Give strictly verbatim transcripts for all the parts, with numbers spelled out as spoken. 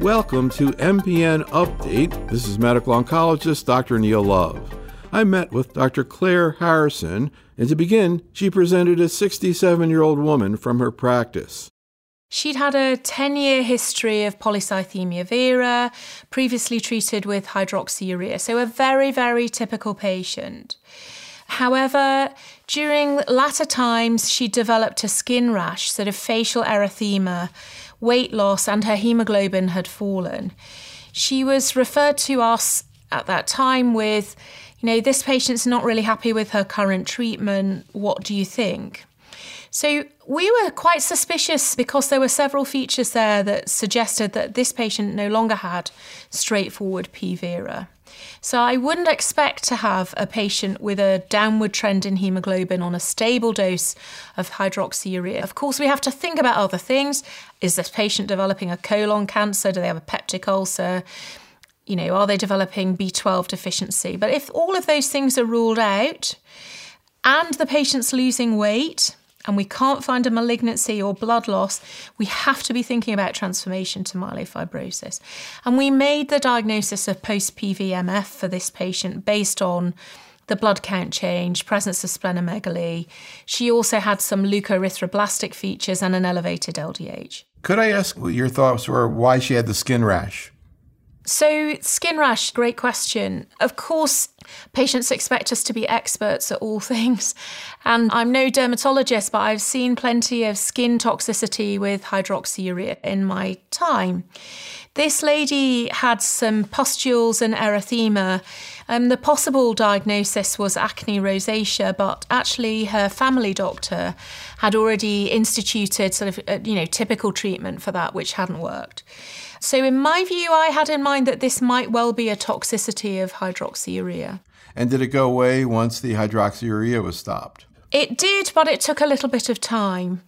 Welcome to M P N Update. This is medical oncologist Doctor Neil Love. I met with Doctor Claire Harrison, and to begin, she presented a sixty-seven-year-old woman from her practice. She'd had a ten-year history of polycythemia vera, previously treated with hydroxyurea, so a very, very typical patient. However, during latter times, she developed a skin rash, sort of facial erythema, weight loss, and her hemoglobin had fallen. She was referred to us at that time with, you know, this patient's not really happy with her current treatment. What do you think? So we were quite suspicious because there were several features there that suggested that this patient no longer had straightforward P. vera. So I wouldn't expect to have a patient with a downward trend in hemoglobin on a stable dose of hydroxyurea. Of course, we have to think about other things. Is this patient developing a colon cancer? Do they have a peptic ulcer? You know, are they developing B twelve deficiency? But if all of those things are ruled out and the patient's losing weight, and we can't find a malignancy or blood loss, we have to be thinking about transformation to myelofibrosis. And we made the diagnosis of post-P V M F for this patient based on the blood count change, presence of splenomegaly. She also had some leukoerythroblastic features and an elevated L D H. Could I ask what your thoughts were why she had the skin rash? So skin rash, great question. Of course, patients expect us to be experts at all things. And I'm no dermatologist, but I've seen plenty of skin toxicity with hydroxyurea in my time. This lady had some pustules and erythema. Um, the possible diagnosis was acne rosacea, but actually her family doctor had already instituted sort of, uh, you know, typical treatment for that, which hadn't worked. So in my view, I had in mind that this might well be a toxicity of hydroxyurea. And did it go away once the hydroxyurea was stopped? It did, but it took a little bit of time.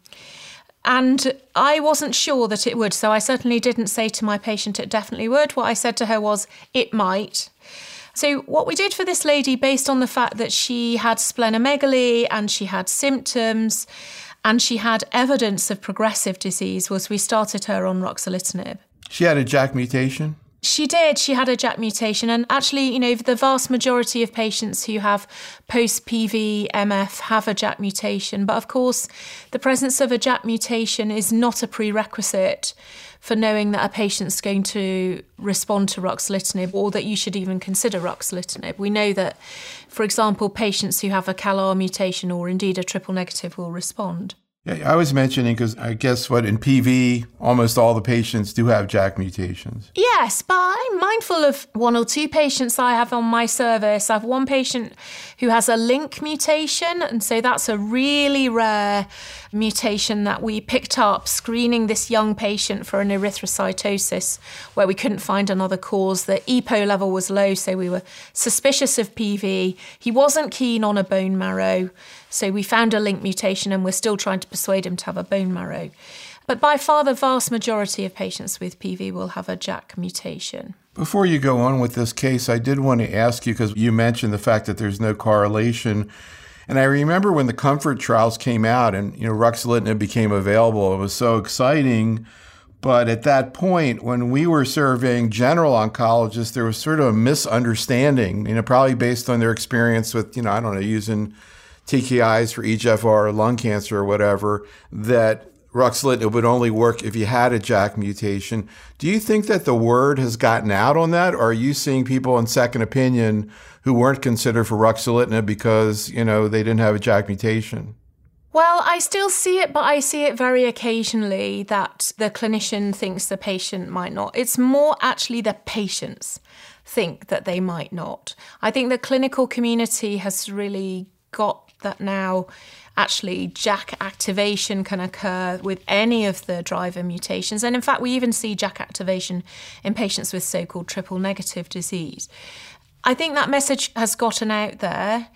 And I wasn't sure that it would, so I certainly didn't say to my patient it definitely would. What I said to her was, it might. So what we did for this lady, based on the fact that she had splenomegaly and she had symptoms and she had evidence of progressive disease, was we started her on ruxolitinib. She had a J A K mutation? She did. She had a J A K mutation. And actually, you know, the vast majority of patients who have post-P V M F have a J A K mutation. But of course, the presence of a J A K mutation is not a prerequisite for knowing that a patient's going to respond to ruxolitinib or that you should even consider ruxolitinib. We know that, for example, patients who have a CALR mutation or indeed a triple negative will respond. Yeah, I was mentioning because I guess what in P V, almost all the patients do have J A K mutations. Yes, but I'm mindful of one or two patients I have on my service. I have one patient who has a LINC mutation, and so that's a really rare mutation that we picked up screening this young patient for an erythrocytosis where we couldn't find another cause. The E P O level was low, so we were suspicious of P V. He wasn't keen on a bone marrow, so we found a LINC mutation and we're still trying to persuade him to have a bone marrow. But by far the vast majority of patients with P V will have a J A K mutation. Before you go on with this case, I did want to ask you, because you mentioned the fact that there's no correlation. And I remember when the COMFORT trials came out and, you know, ruxolitinib became available, it was so exciting. But at that point, when we were surveying general oncologists, there was sort of a misunderstanding, you know, probably based on their experience with, you know, I don't know, using T K Is for E G F R or lung cancer or whatever, that ruxolitinib would only work if you had a J A K mutation. Do you think that the word has gotten out on that? Or are you seeing people in second opinion who weren't considered for ruxolitinib because, you know, they didn't have a J A K mutation? Well, I still see it, but I see it very occasionally that the clinician thinks the patient might not. It's more actually the patients think that they might not. I think the clinical community has really got that now. Actually, J A K activation can occur with any of the driver mutations. And in fact, we even see J A K activation in patients with so-called triple negative disease. I think that message has gotten out there.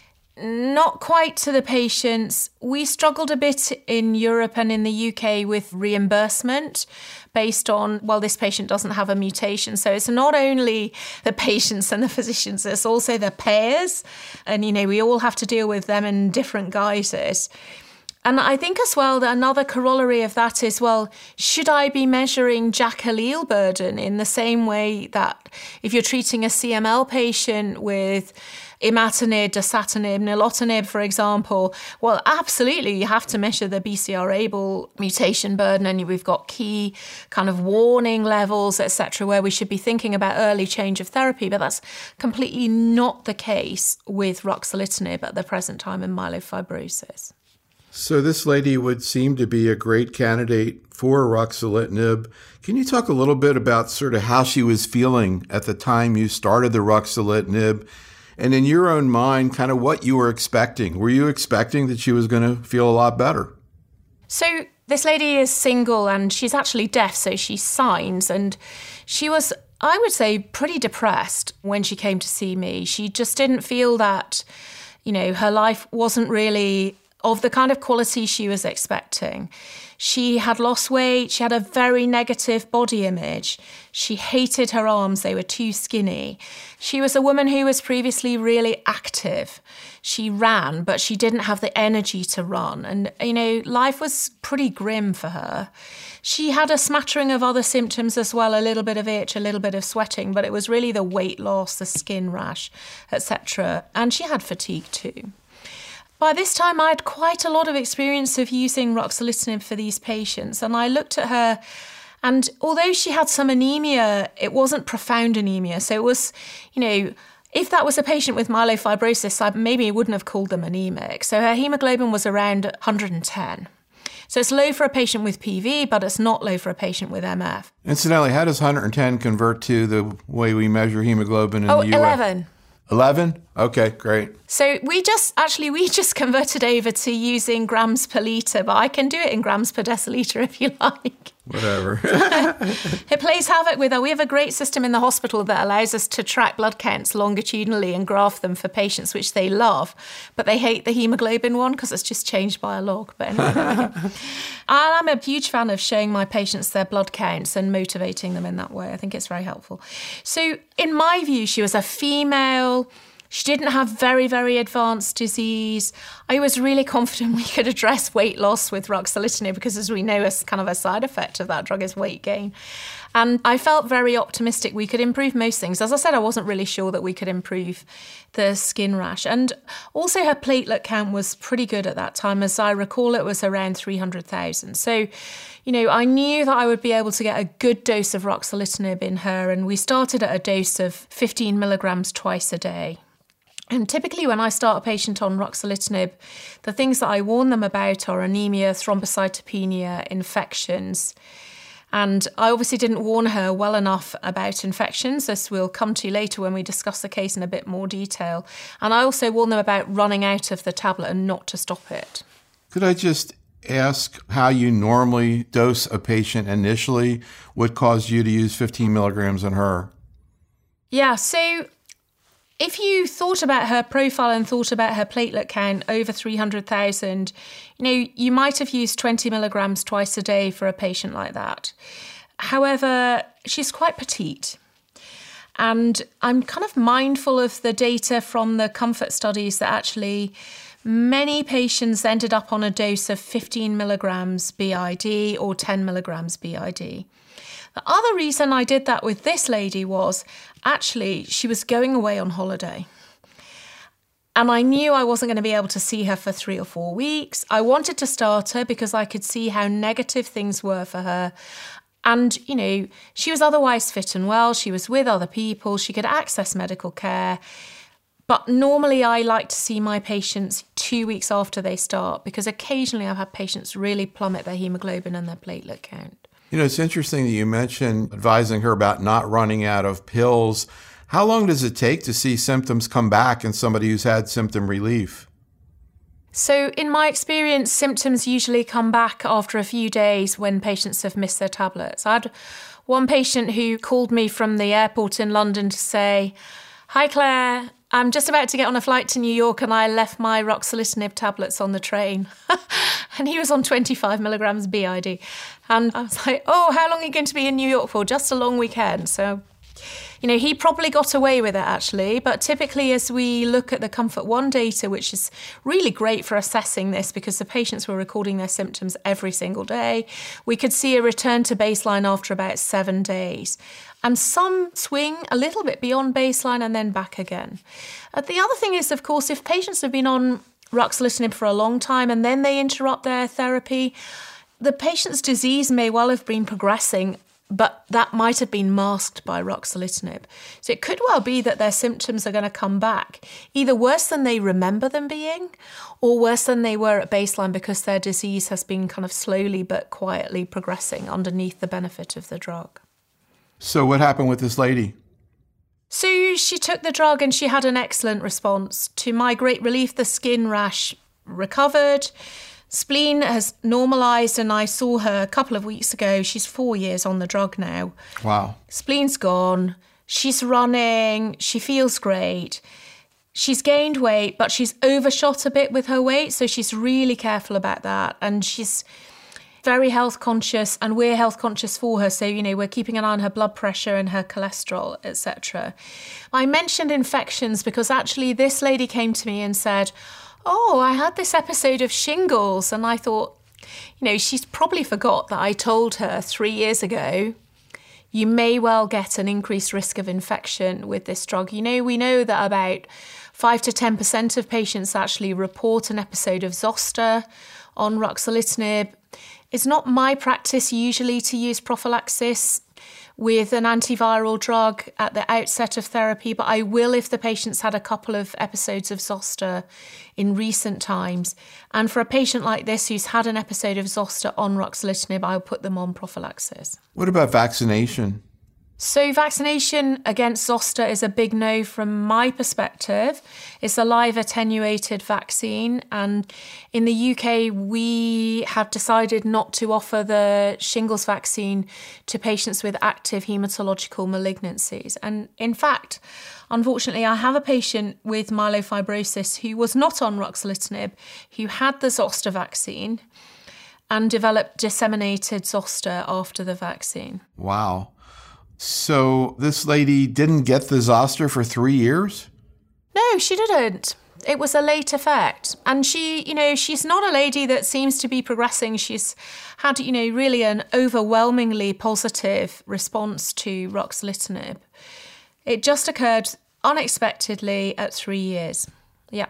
Not quite to the patients. We struggled a bit in Europe and in the U K with reimbursement based on, well, this patient doesn't have a mutation. So it's not only the patients and the physicians, it's also the payers. And, you know, we all have to deal with them in different guises. And I think as well that another corollary of that is, well, should I be measuring J A K allele burden in the same way that if you're treating a C M L patient with imatinib, dasatinib, nilotinib, for example? Well, absolutely, you have to measure the B C R A B L mutation burden, and we've got key kind of warning levels, et cetera, where we should be thinking about early change of therapy, but that's completely not the case with ruxolitinib at the present time in myelofibrosis. So this lady would seem to be a great candidate for ruxolitinib. Can you talk a little bit about sort of how she was feeling at the time you started the ruxolitinib, and in your own mind, kind of what you were expecting? Were you expecting that she was going to feel a lot better? So this lady is single and she's actually deaf, so she signs, and she was, I would say, pretty depressed when she came to see me. She just didn't feel that, you know, her life wasn't really of the kind of quality she was expecting. She had lost weight. She had a very negative body image. She hated her arms. They were too skinny. She was a woman who was previously really active. She ran, but she didn't have the energy to run. And, you know, life was pretty grim for her. She had a smattering of other symptoms as well, a little bit of itch, a little bit of sweating, but it was really the weight loss, the skin rash, et cetera. And she had fatigue too. By this time, I had quite a lot of experience of using ruxolitinib for these patients, and I looked at her, and although she had some anemia, it wasn't profound anemia. So it was, you know, if that was a patient with myelofibrosis, I maybe wouldn't have called them anemic. So her hemoglobin was around one hundred ten. So it's low for a patient with P V, but it's not low for a patient with M F. Incidentally, how does one hundred ten convert to the way we measure hemoglobin in oh, the U S? eleven. eleven? Okay, great. So we just, actually, we just converted over to using grams per litre, but I can do it in grams per decilitre if you like. Whatever. It plays havoc with her. We have a great system in the hospital that allows us to track blood counts longitudinally and graph them for patients, which they love, but they hate the hemoglobin one because it's just changed by a log. But anyway, there we go. I'm a huge fan of showing my patients their blood counts and motivating them in that way. I think it's very helpful. So in my view, she was a female. She didn't have very, very advanced disease. I was really confident we could address weight loss with ruxolitinib because, as we know, it's kind of a side effect of that drug is weight gain. And I felt very optimistic we could improve most things. As I said, I wasn't really sure that we could improve the skin rash. And also her platelet count was pretty good at that time. As I recall, it was around three hundred thousand. So, you know, I knew that I would be able to get a good dose of ruxolitinib in her. And we started at a dose of fifteen milligrams twice a day. And typically when I start a patient on ruxolitinib, the things that I warn them about are anemia, thrombocytopenia, infections. And I obviously didn't warn her well enough about infections, as we'll come to later when we discuss the case in a bit more detail. And I also warn them about running out of the tablet and not to stop it. Could I just ask how you normally dose a patient initially? What caused you to use fifteen milligrams on her? Yeah, so if you thought about her profile and thought about her platelet count over three hundred thousand, you know, you might have used twenty milligrams twice a day for a patient like that. However, she's quite petite. And I'm kind of mindful of the data from the COMFORT studies that actually many patients ended up on a dose of fifteen milligrams B I D or ten milligrams B I D. The other reason I did that with this lady was actually she was going away on holiday. And I knew I wasn't going to be able to see her for three or four weeks. I wanted to start her because I could see how negative things were for her. And, you know, she was otherwise fit and well. She was with other people. She could access medical care. But normally I like to see my patients two weeks after they start because occasionally I've had patients really plummet their hemoglobin and their platelet count. You know, it's interesting that you mentioned advising her about not running out of pills. How long does it take to see symptoms come back in somebody who's had symptom relief? So in my experience, symptoms usually come back after a few days when patients have missed their tablets. I had one patient who called me from the airport in London to say, "Hi, Claire, I'm just about to get on a flight to New York and I left my ruxolitinib tablets on the train." And he was on twenty-five milligrams B I D. And I was like, "Oh, how long are you going to be in New York for?" "Just a long weekend." So You know, he probably got away with it actually, but typically as we look at the Comfort One data, which is really great for assessing this because the patients were recording their symptoms every single day, we could see a return to baseline after about seven days. And some swing a little bit beyond baseline and then back again. Uh, the other thing is, of course, if patients have been on ruxolitinib for a long time and then they interrupt their therapy, the patient's disease may well have been progressing, but that might have been masked by ruxolitinib. So it could well be that their symptoms are going to come back, either worse than they remember them being, or worse than they were at baseline because their disease has been kind of slowly but quietly progressing underneath the benefit of the drug. So what happened with this lady? So she took the drug and she had an excellent response. To my great relief, the skin rash recovered. Spleen has normalised, and I saw her a couple of weeks ago. She's four years on the drug now. Wow. Spleen's gone. She's running. She feels great. She's gained weight, but she's overshot a bit with her weight, so she's really careful about that. And she's very health conscious, and we're health conscious for her. So, you know, we're keeping an eye on her blood pressure and her cholesterol, et cetera. I mentioned infections because actually this lady came to me and said, oh, I had this episode of shingles. And I thought, you know, she's probably forgot that I told her three years ago, you may well get an increased risk of infection with this drug. You know, we know that about five to ten percent of patients actually report an episode of zoster on ruxolitinib. It's not my practice usually to use prophylaxis with an antiviral drug at the outset of therapy, but I will if the patient's had a couple of episodes of zoster in recent times. And for a patient like this who's had an episode of zoster on ruxolitinib, I'll put them on prophylaxis. What about vaccination? So vaccination against zoster is a big no from my perspective. It's a live attenuated vaccine, and in the U K we have decided not to offer the shingles vaccine to patients with active haematological malignancies. And in fact, unfortunately, I have a patient with myelofibrosis who was not on ruxolitinib, who had the zoster vaccine and developed disseminated zoster after the vaccine. Wow. So this lady didn't get the zoster for three years? No, she didn't. It was a late effect. And she, you know, she's not a lady that seems to be progressing. She's had, you know, really an overwhelmingly positive response to ruxolitinib. It just occurred unexpectedly at three years. Yeah.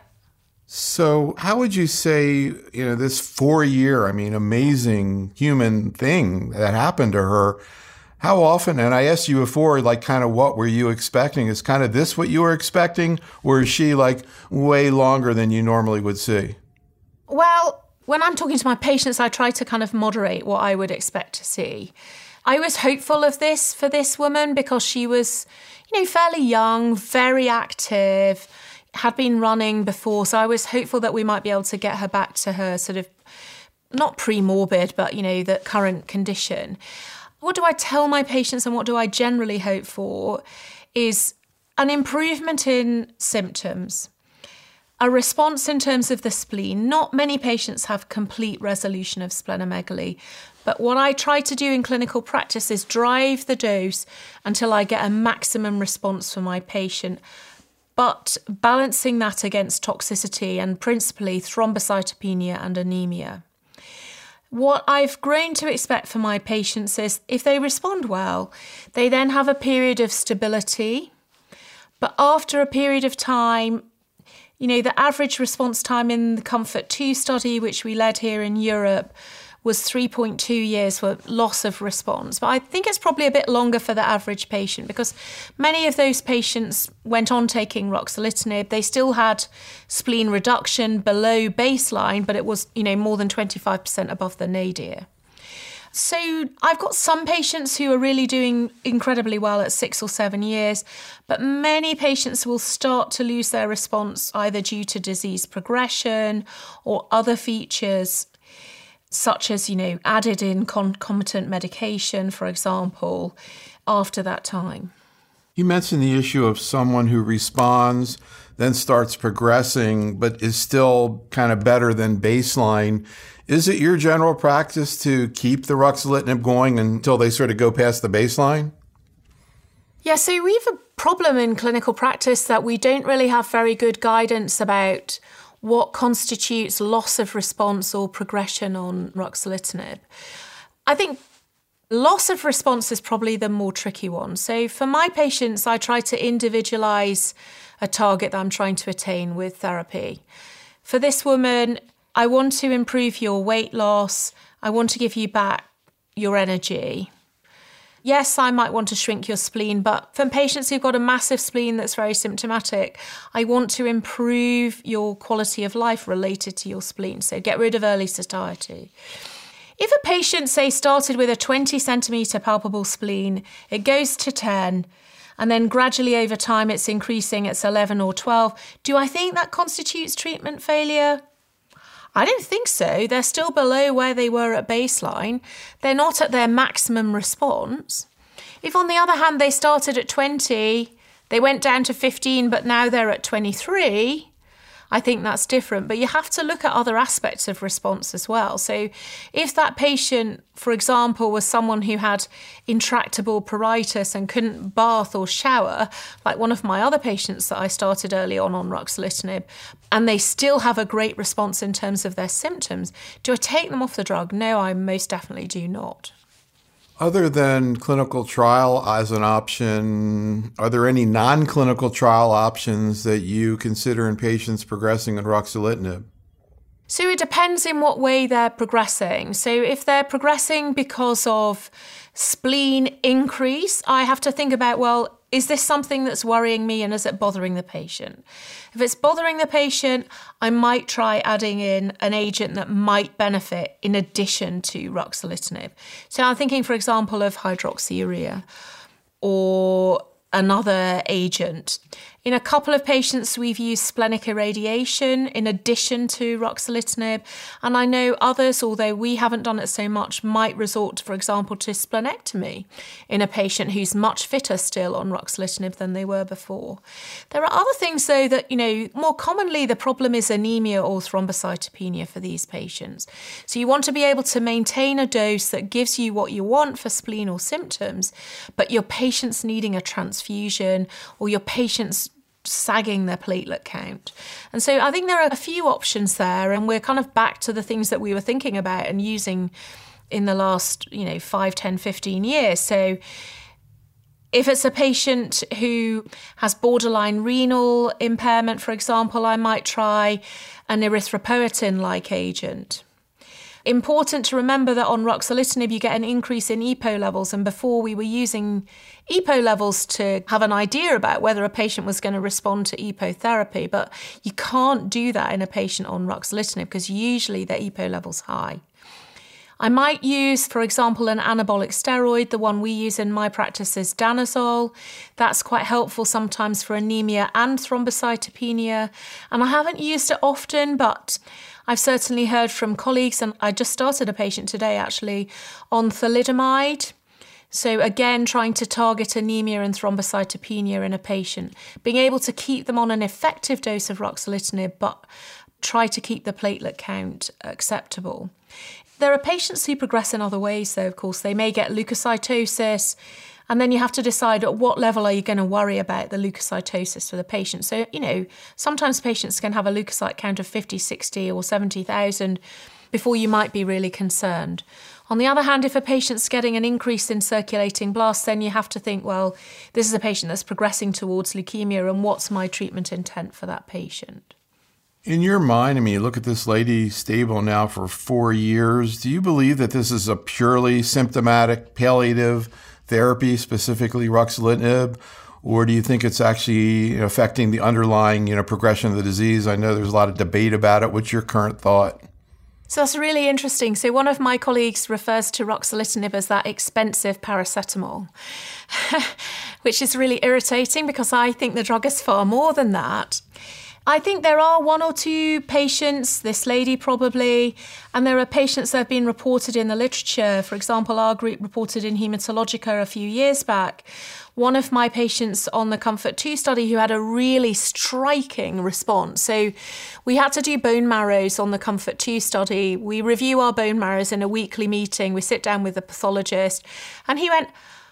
So how would you say, you know, this four-year, I mean, amazing human thing that happened to her, how often, and I asked you before, like kind of what were you expecting? Is kind of this what you were expecting? Or is she like way longer than you normally would see? Well, when I'm talking to my patients, I try to kind of moderate what I would expect to see. I was hopeful of this for this woman because she was, you know, fairly young, very active, had been running before. So I was hopeful that we might be able to get her back to her sort of, not pre-morbid, but, you know, the current condition. What do I tell my patients and what do I generally hope for is an improvement in symptoms, a response in terms of the spleen. Not many patients have complete resolution of splenomegaly, but what I try to do in clinical practice is drive the dose until I get a maximum response for my patient, but balancing that against toxicity and principally thrombocytopenia and anemia. What I've grown to expect for my patients is if they respond well, they then have a period of stability. But after a period of time, you know, the average response time in the Comfort two study, which we led here in Europe, was three point two years for loss of response. But I think it's probably a bit longer for the average patient because many of those patients went on taking ruxolitinib. They still had spleen reduction below baseline, but it was, you know, more than twenty-five percent above the nadir. So I've got some patients who are really doing incredibly well at six or seven years, but many patients will start to lose their response either due to disease progression or other features, such as, you know, added in concomitant medication, for example, after that time. You mentioned the issue of someone who responds, then starts progressing, but is still kind of better than baseline. Is it your general practice to keep the ruxolitinib going until they sort of go past the baseline? Yeah, so we have a problem in clinical practice that we don't really have very good guidance about what constitutes loss of response or progression on ruxolitinib. I think loss of response is probably the more tricky one. So for my patients, I try to individualise a target that I'm trying to attain with therapy. For this woman, I want to improve your weight loss. I want to give you back your energy. Yes, I might want to shrink your spleen, but for patients who've got a massive spleen that's very symptomatic, I want to improve your quality of life related to your spleen. So get rid of early satiety. If a patient, say, started with a twenty centimetre palpable spleen, it goes to ten, and then gradually over time it's increasing, it's eleven or twelve, do I think that constitutes treatment failure? I don't think so. They're still below where they were at baseline. They're not at their maximum response. If, on the other hand, they started at twenty, they went down to fifteen, but now they're at twenty-three, I think that's different. But you have to look at other aspects of response as well. So if that patient, for example, was someone who had intractable pruritus and couldn't bath or shower, like one of my other patients that I started early on on ruxolitinib, and they still have a great response in terms of their symptoms, do I take them off the drug? No, I most definitely do not. Other than clinical trial as an option, are there any non-clinical trial options that you consider in patients progressing on ruxolitinib? So it depends in what way they're progressing. So if they're progressing because of spleen increase, I have to think about, well, is this something that's worrying me and is it bothering the patient? If it's bothering the patient, I might try adding in an agent that might benefit in addition to ruxolitinib. So I'm thinking, for example, of hydroxyurea or another agent. In a couple of patients, we've used splenic irradiation in addition to ruxolitinib. And I know others, although we haven't done it so much, might resort, for example, to splenectomy in a patient who's much fitter still on ruxolitinib than they were before. There are other things, though, that, you know, more commonly the problem is anemia or thrombocytopenia for these patients. So you want to be able to maintain a dose that gives you what you want for spleen or symptoms, but your patient's needing a transfusion or your patient's sagging their platelet count. And so I think there are a few options there, and we're kind of back to the things that we were thinking about and using in the last, you know, five, ten, fifteen years. So if it's a patient who has borderline renal impairment, for example, I might try an erythropoietin-like agent. Important to remember that on ruxolitinib you get an increase in E P O levels, and before we were using E P O levels to have an idea about whether a patient was going to respond to E P O therapy, but you can't do that in a patient on ruxolitinib because usually their E P O level's high. I might use, for example, an anabolic steroid. The one we use in my practice is danazol. That's quite helpful sometimes for anemia and thrombocytopenia. And I haven't used it often, but I've certainly heard from colleagues, and I just started a patient today actually on thalidomide. So again, trying to target anemia and thrombocytopenia in a patient, being able to keep them on an effective dose of ruxolitinib, but try to keep the platelet count acceptable. There are patients who progress in other ways, though, of course. They may get leukocytosis, and then you have to decide at what level are you going to worry about the leukocytosis for the patient. So, you know, sometimes patients can have a leukocyte count of fifty, sixty or seventy thousand before you might be really concerned. On the other hand, if a patient's getting an increase in circulating blasts, then you have to think, well, this is a patient that's progressing towards leukemia, and what's my treatment intent for that patient? In your mind, I mean, you look at this lady stable now for four years. Do you believe that this is a purely symptomatic palliative therapy, specifically ruxolitinib, or do you think it's actually, you know, affecting the underlying, you know, progression of the disease? I know there's a lot of debate about it. What's your current thought? So that's really interesting. So one of my colleagues refers to ruxolitinib as that expensive paracetamol, which is really irritating because I think the drug is far more than that. I think there are one or two patients, this lady probably, and there are patients that have been reported in the literature. For example, our group reported in Haematologica a few years back, one of my patients on the COMFORT two study who had a really striking response. So we had to do bone marrows on the COMFORT two study. We review our bone marrows in a weekly meeting. We sit down with the pathologist, and he went,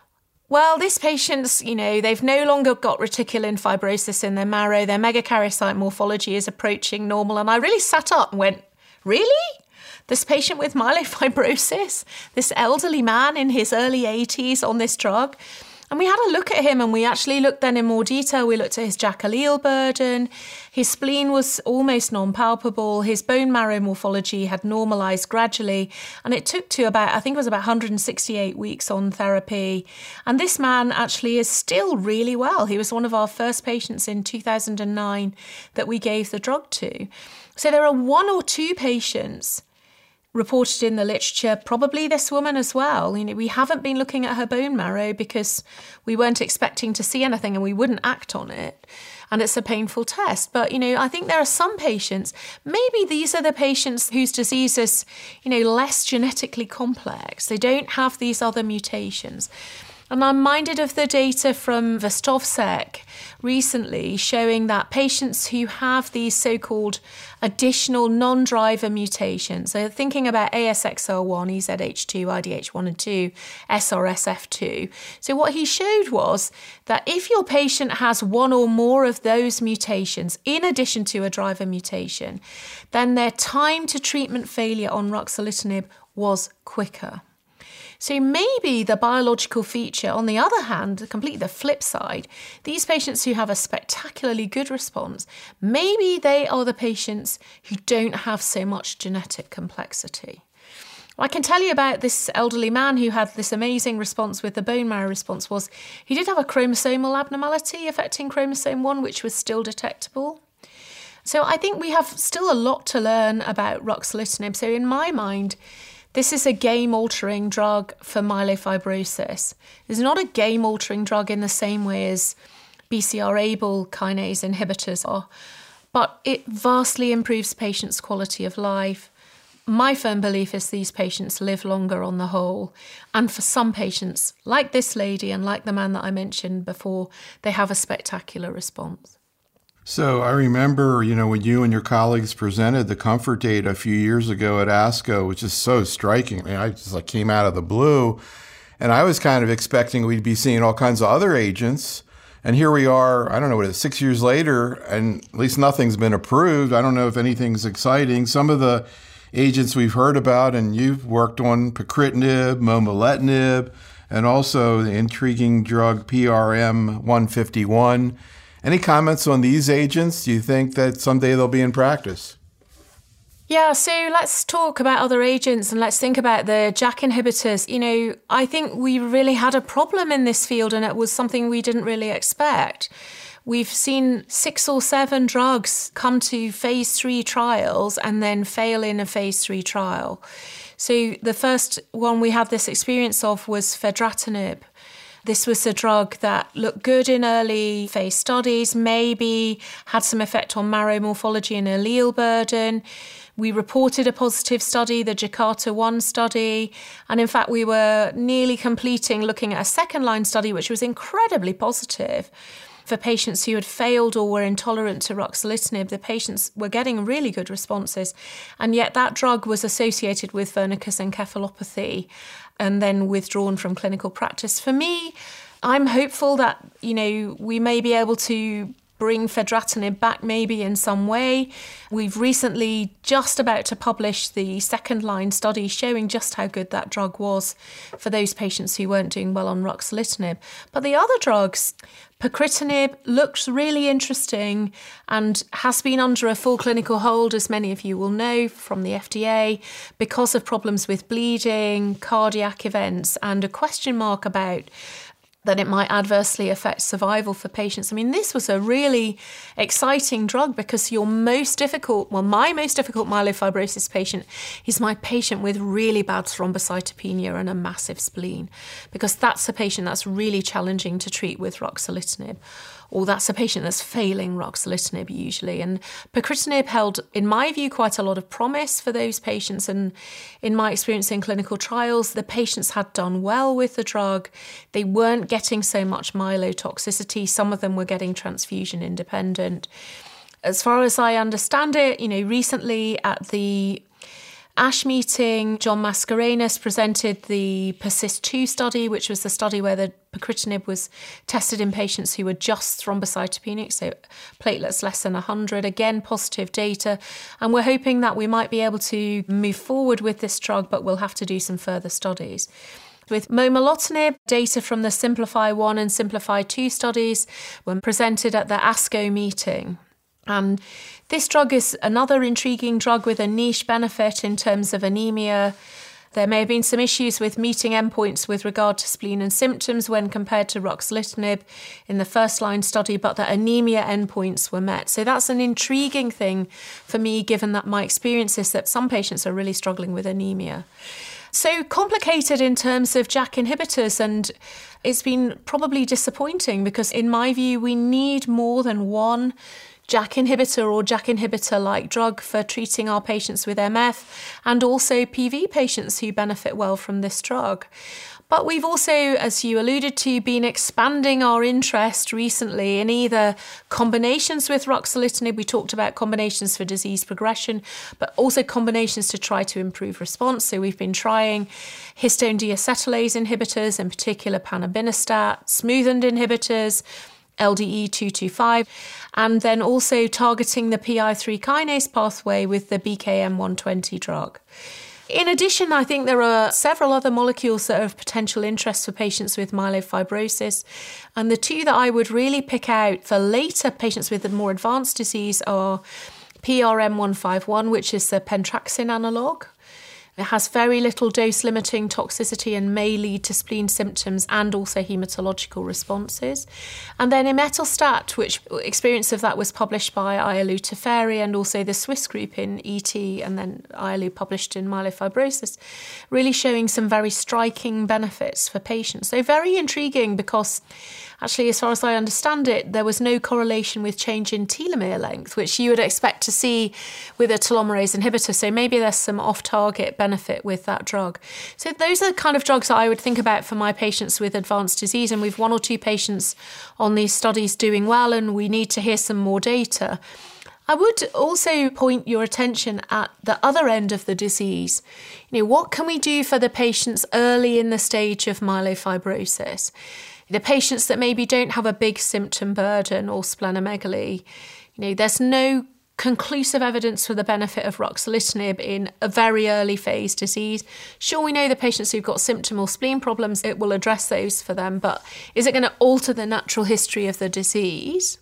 Well, this patient's, you know, they've no longer got reticulin fibrosis in their marrow. Their megakaryocyte morphology is approaching normal. And I really sat up and went, really? This patient with myelofibrosis, this elderly man in his early eighties on this drug? And we had a look at him, and we actually looked then in more detail. We looked at his J A K allele burden. His spleen was almost non-palpable. His bone marrow morphology had normalised gradually. And it took to about, I think it was about one hundred sixty-eight weeks on therapy. And this man actually is still really well. He was one of our first patients in two thousand nine that we gave the drug to. So there are one or two patients reported in the literature, probably this woman as well. You know, we haven't been looking at her bone marrow because we weren't expecting to see anything and we wouldn't act on it. And it's a painful test. But, you know, I think there are some patients, maybe these are the patients whose disease is, you know, less genetically complex. They don't have these other mutations. And I'm minded of the data from Vestovsek recently showing that patients who have these so-called additional non-driver mutations, so thinking about A S X L one, E Z H two, I D H one and two, S R S F two. So what he showed was that if your patient has one or more of those mutations in addition to a driver mutation, then their time to treatment failure on ruxolitinib was quicker. So maybe the biological feature, on the other hand, completely the flip side, these patients who have a spectacularly good response, maybe they are the patients who don't have so much genetic complexity. I can tell you about this elderly man who had this amazing response with the bone marrow response was he did have a chromosomal abnormality affecting chromosome one, which was still detectable. So I think we have still a lot to learn about ruxolitinib. So in my mind, this is a game-altering drug for myelofibrosis. It's not a game-altering drug in the same way as B C R-ABL kinase inhibitors are, but it vastly improves patients' quality of life. My firm belief is these patients live longer on the whole. And for some patients, like this lady and like the man that I mentioned before, they have a spectacular response. So I remember, you know, when you and your colleagues presented the COMFORT data a few years ago at ASCO, which is so striking. I mean, I just like came out of the blue, and I was kind of expecting we'd be seeing all kinds of other agents. And here we are, I don't know what it is, six years later, and at least nothing's been approved. I don't know if anything's exciting. Some of the agents we've heard about, and you've worked on pacritinib, momelotinib, and also the intriguing drug P R M one fifty-one. Any comments on these agents? Do you think that someday they'll be in practice? Yeah, so let's talk about other agents and let's think about the J A K inhibitors. You know, I think we really had a problem in this field and it was something we didn't really expect. We've seen six or seven drugs come to phase three trials and then fail in a phase three trial. So the first one we had this experience of was fedratinib. This was a drug that looked good in early phase studies, maybe had some effect on marrow morphology and allele burden. We reported a positive study, the Jakarta one study, and in fact we were nearly completing looking at a second line study which was incredibly positive. For patients who had failed or were intolerant to ruxolitinib, the patients were getting really good responses, and yet that drug was associated with Wernicke's encephalopathy and then withdrawn from clinical practice. For me, I'm hopeful that, you know, we may be able to bring fedratinib back maybe in some way. We've recently just about to publish the second line study showing just how good that drug was for those patients who weren't doing well on ruxolitinib. But the other drugs, pacritinib looks really interesting and has been under a full clinical hold, as many of you will know from the F D A, because of problems with bleeding, cardiac events, and a question mark about that it might adversely affect survival for patients. I mean, this was a really exciting drug because your most difficult, well, my most difficult myelofibrosis patient is my patient with really bad thrombocytopenia and a massive spleen, because that's a patient that's really challenging to treat with ruxolitinib. Or that's a patient that's failing ruxolitinib usually. And pacritinib held, in my view, quite a lot of promise for those patients. And in my experience in clinical trials, the patients had done well with the drug. They weren't getting so much myelotoxicity. Some of them were getting transfusion independent. As far as I understand it, you know, recently at the ASH meeting, John Mascarenhas presented the PERSIST two study, which was the study where the pacritinib was tested in patients who were just thrombocytopenic, so platelets less than one hundred. Again, positive data. And we're hoping that we might be able to move forward with this drug, but we'll have to do some further studies. With momelotinib, data from the SIMPLIFY one and SIMPLIFY two studies were presented at the ASCO meeting. And this drug is another intriguing drug with a niche benefit in terms of anemia. There may have been some issues with meeting endpoints with regard to spleen and symptoms when compared to ruxolitinib in the first-line study, but the anemia endpoints were met. So that's an intriguing thing for me, given that my experience is that some patients are really struggling with anemia. So complicated in terms of JAK inhibitors, and it's been probably disappointing because in my view, we need more than one JAK inhibitor or JAK inhibitor-like drug for treating our patients with M F and also P V patients who benefit well from this drug. But we've also, as you alluded to, been expanding our interest recently in either combinations with ruxolitinib. We talked about combinations for disease progression, but also combinations to try to improve response. So we've been trying histone deacetylase inhibitors, in particular panobinostat, smoothened inhibitors, L D E two twenty-five, and then also targeting the P I three kinase pathway with the B K M one twenty drug. In addition, I think there are several other molecules that are of potential interest for patients with myelofibrosis. And the two that I would really pick out for later patients with the more advanced disease are P R M one fifty-one, which is the pentraxin analogue. It has very little dose-limiting toxicity and may lead to spleen symptoms and also hematological responses. And then imetelstat, which experience of that was published by Ayalou Teferi and also the Swiss group in E T, and then Ayalou published in myelofibrosis, really showing some very striking benefits for patients. So very intriguing because actually, as far as I understand it, there was no correlation with change in telomere length, which you would expect to see with a telomerase inhibitor. So maybe there's some off-target benefit with that drug. So those are the kind of drugs that I would think about for my patients with advanced disease. And we've one or two patients on these studies doing well, and we need to hear some more data. I would also point your attention at the other end of the disease. You know, what can we do for the patients early in the stage of myelofibrosis? The patients that maybe don't have a big symptom burden or splenomegaly, you know, there's no conclusive evidence for the benefit of ruxolitinib in a very early phase disease. Sure, we know the patients who've got symptom or spleen problems, it will address those for them, but is it going to alter the natural history of the disease?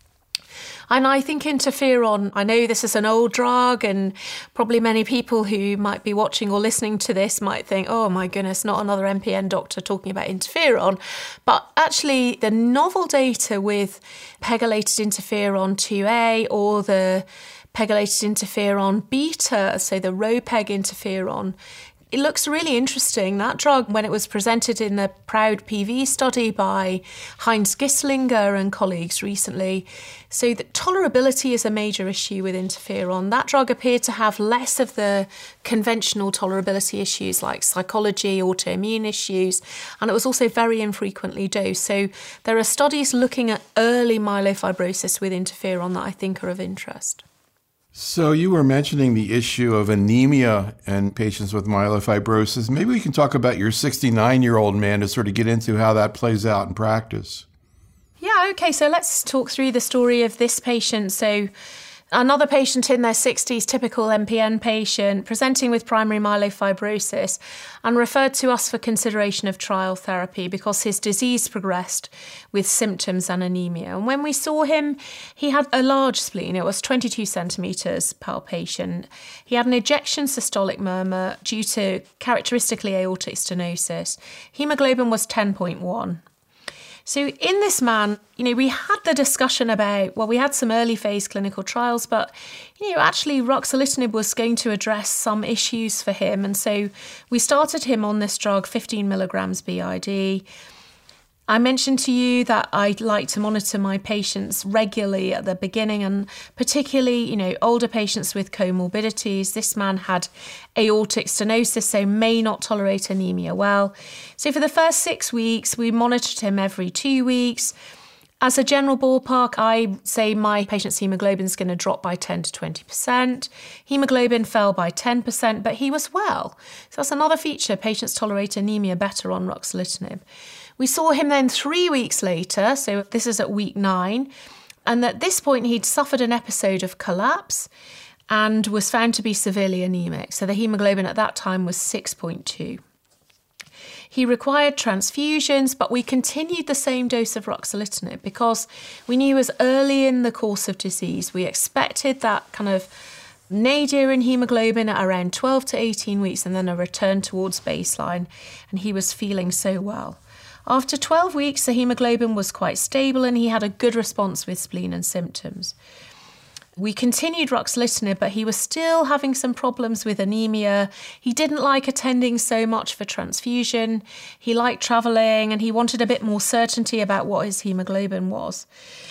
And I think interferon, I know this is an old drug and probably many people who might be watching or listening to this might think, oh my goodness, not another M P N doctor talking about interferon. But actually the novel data with pegylated interferon two A or the pegylated interferon beta, so the Ropeg interferon, it looks really interesting. That drug, when it was presented in the PROUD P V study by Heinz Gislinger and colleagues recently, so that tolerability is a major issue with interferon. That drug appeared to have less of the conventional tolerability issues like psychology, autoimmune issues, and it was also very infrequently dosed. So there are studies looking at early myelofibrosis with interferon that I think are of interest. So you were mentioning the issue of anemia in patients with myelofibrosis. Maybe we can talk about your sixty-nine-year-old man to sort of get into how that plays out in practice. Yeah, okay, so let's talk through the story of this patient. So another patient in their sixties, typical M P N patient, presenting with primary myelofibrosis and referred to us for consideration of trial therapy because his disease progressed with symptoms and anemia. And when we saw him, he had a large spleen. It was twenty-two centimetres palpation. He had an ejection systolic murmur due to characteristically aortic stenosis. Hemoglobin was ten point one. So in this man, you know, we had the discussion about, well, we had some early phase clinical trials, but, you know, actually ruxolitinib was going to address some issues for him. And so we started him on this drug, fifteen milligrams B I D. I mentioned to you that I like to monitor my patients regularly at the beginning, and particularly, you know, older patients with comorbidities. This man had aortic stenosis, so may not tolerate anemia well. So for the first six weeks, we monitored him every two weeks. As a general ballpark, I say my patient's hemoglobin is going to drop by ten to twenty percent. Hemoglobin fell by ten percent, but he was well. So that's another feature. Patients tolerate anemia better on ruxolitinib. We saw him then three weeks later, so this is at week nine, and at this point he'd suffered an episode of collapse and was found to be severely anemic. So the hemoglobin at that time was six point two. He required transfusions, but we continued the same dose of ruxolitinib because we knew as early in the course of disease, we expected that kind of nadir in hemoglobin at around twelve to eighteen weeks and then a return towards baseline, and he was feeling so well. After twelve weeks, the hemoglobin was quite stable and he had a good response with spleen and symptoms. We continued ruxolitinib, but he was still having some problems with anemia. He didn't like attending so much for transfusion. He liked travelling and he wanted a bit more certainty about what his hemoglobin was.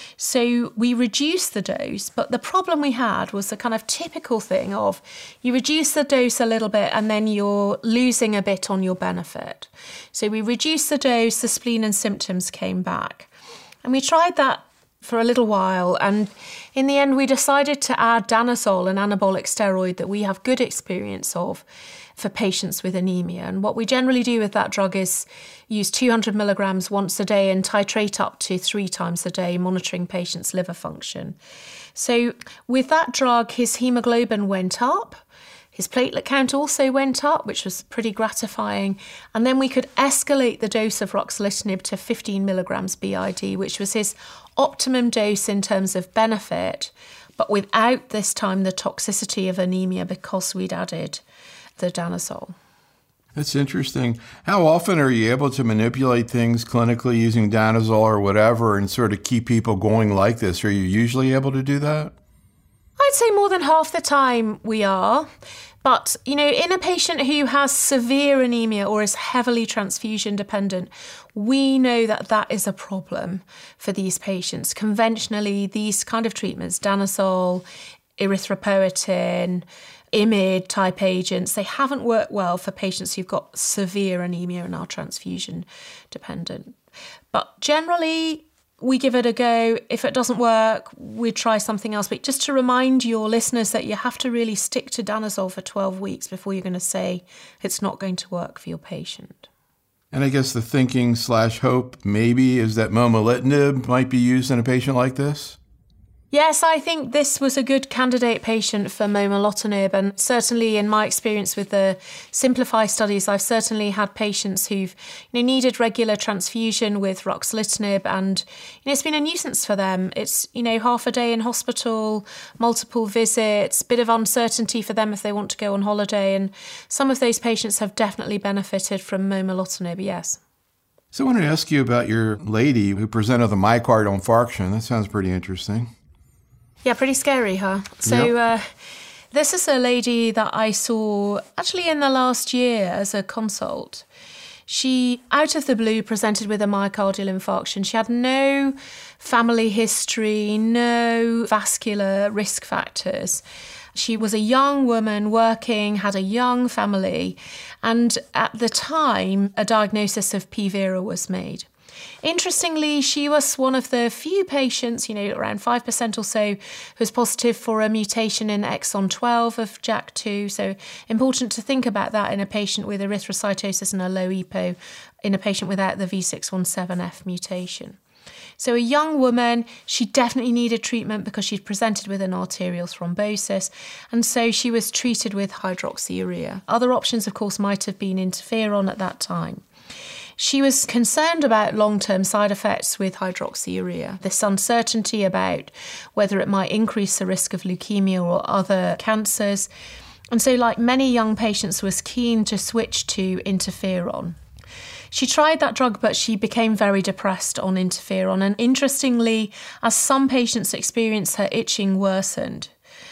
So we reduced the dose, but the problem we had was the kind of typical thing of you reduce the dose a little bit and then you're losing a bit on your benefit. So we reduced the dose, the spleen and symptoms came back. And we tried that for a little while, and in the end we decided to add danazol, an anabolic steroid that we have good experience of for patients with anemia. And what we generally do with that drug is use two hundred milligrams once a day and titrate up to three times a day, monitoring patients' liver function. So with that drug, his hemoglobin went up. His platelet count also went up, which was pretty gratifying. And then we could escalate the dose of ruxolitinib to fifteen milligrams B I D, which was his optimum dose in terms of benefit, but without this time the toxicity of anemia because we'd added the danazol. That's interesting. How often are you able to manipulate things clinically using danazol or whatever and sort of keep people going like this? Are you usually able to do that? I'd say more than half the time we are. But, you know, in a patient who has severe anemia or is heavily transfusion dependent, we know that that is a problem for these patients. Conventionally, these kind of treatments, danazol, erythropoietin, I M I D type agents, they haven't worked well for patients who've got severe anemia and are transfusion dependent. But generally, we give it a go. If it doesn't work, we try something else. But just to remind your listeners that you have to really stick to danazol for twelve weeks before you're going to say it's not going to work for your patient. And I guess the thinking slash hope maybe is that momelotinib might be used in a patient like this? Yes, I think this was a good candidate patient for momelotinib, and certainly in my experience with the Simplify studies, I've certainly had patients who've you know, needed regular transfusion with ruxolitinib, and you know, it's been a nuisance for them. It's you know half a day in hospital, multiple visits, bit of uncertainty for them if they want to go on holiday, and some of those patients have definitely benefited from momelotinib, yes. So I wanted to ask you about your lady who presented with a myocardial infarction. That sounds pretty interesting. Yeah, pretty scary, huh? So yep. uh, this is a lady that I saw actually in the last year as a consult. She, out of the blue, presented with a myocardial infarction. She had no family history, no vascular risk factors. She was a young woman working, had a young family, and at the time, a diagnosis of P. vera was made. Interestingly, she was one of the few patients, you know, around five percent or so, who was positive for a mutation in exon twelve of J A K two. So important to think about that in a patient with erythrocytosis and a low E P O, in a patient without the V six one seven F mutation. So a young woman, she definitely needed treatment because she'd presented with an arterial thrombosis, and so she was treated with hydroxyurea. Other options, of course, might have been interferon at that time. She was concerned about long-term side effects with hydroxyurea, this uncertainty about whether it might increase the risk of leukemia or other cancers. And so, like many young patients, was keen to switch to interferon. She tried that drug, but she became very depressed on interferon. And interestingly, as some patients experienced, her itching worsened.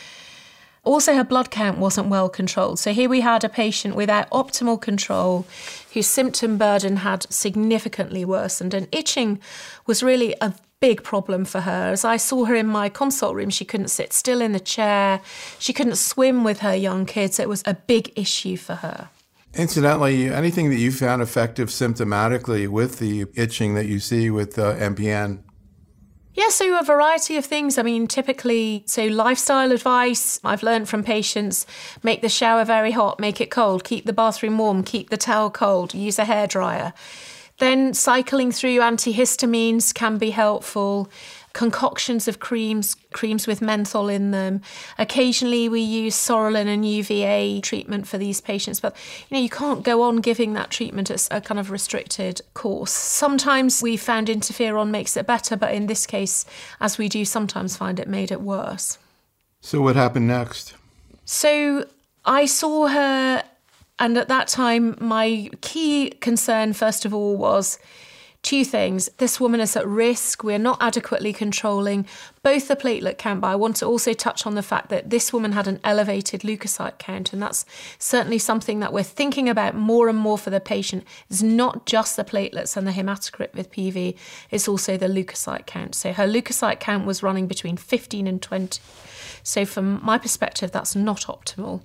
Also, her blood count wasn't well controlled. So here we had a patient without optimal control whose symptom burden had significantly worsened, and itching was really a big problem for her. As I saw her in my consult room, she couldn't sit still in the chair. She couldn't swim with her young kids. It was a big issue for her. Incidentally, anything that you found effective symptomatically with the itching that you see with uh, M P N? Yeah, so a variety of things. I mean, typically, so lifestyle advice, I've learned from patients, make the shower very hot, make it cold, keep the bathroom warm, keep the towel cold, use a hairdryer. Then cycling through antihistamines can be helpful. Concoctions of creams, creams with menthol in them. Occasionally we use Sorolin and U V A treatment for these patients, but you know, you can't go on giving that treatment at a kind of restricted course. Sometimes we found interferon makes it better, but in this case, as we do sometimes find, it made it worse. So what happened next? So I saw her, and at that time, my key concern, first of all, was two things. This woman is at risk. We're not adequately controlling both the platelet count, but I want to also touch on the fact that this woman had an elevated leukocyte count, and that's certainly something that we're thinking about more and more for the patient. It's not just the platelets and the hematocrit with P V, it's also the leukocyte count. So her leukocyte count was running between fifteen and twenty. So from my perspective, that's not optimal.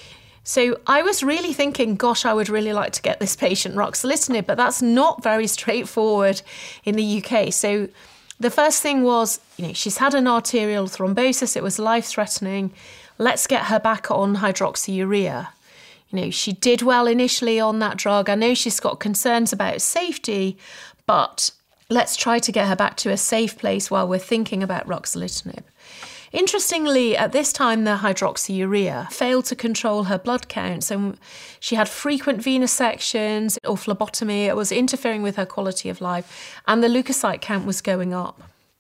So I was really thinking, gosh, I would really like to get this patient ruxolitinib, but that's not very straightforward in the U K. So the first thing was, you know, she's had an arterial thrombosis. It was life-threatening. Let's get her back on hydroxyurea. You know, she did well initially on that drug. I know she's got concerns about safety, but let's try to get her back to a safe place while we're thinking about ruxolitinib. Interestingly, at this time, the hydroxyurea failed to control her blood counts, and she had frequent venous sections or phlebotomy. It was interfering with her quality of life, and the leukocyte count was going up.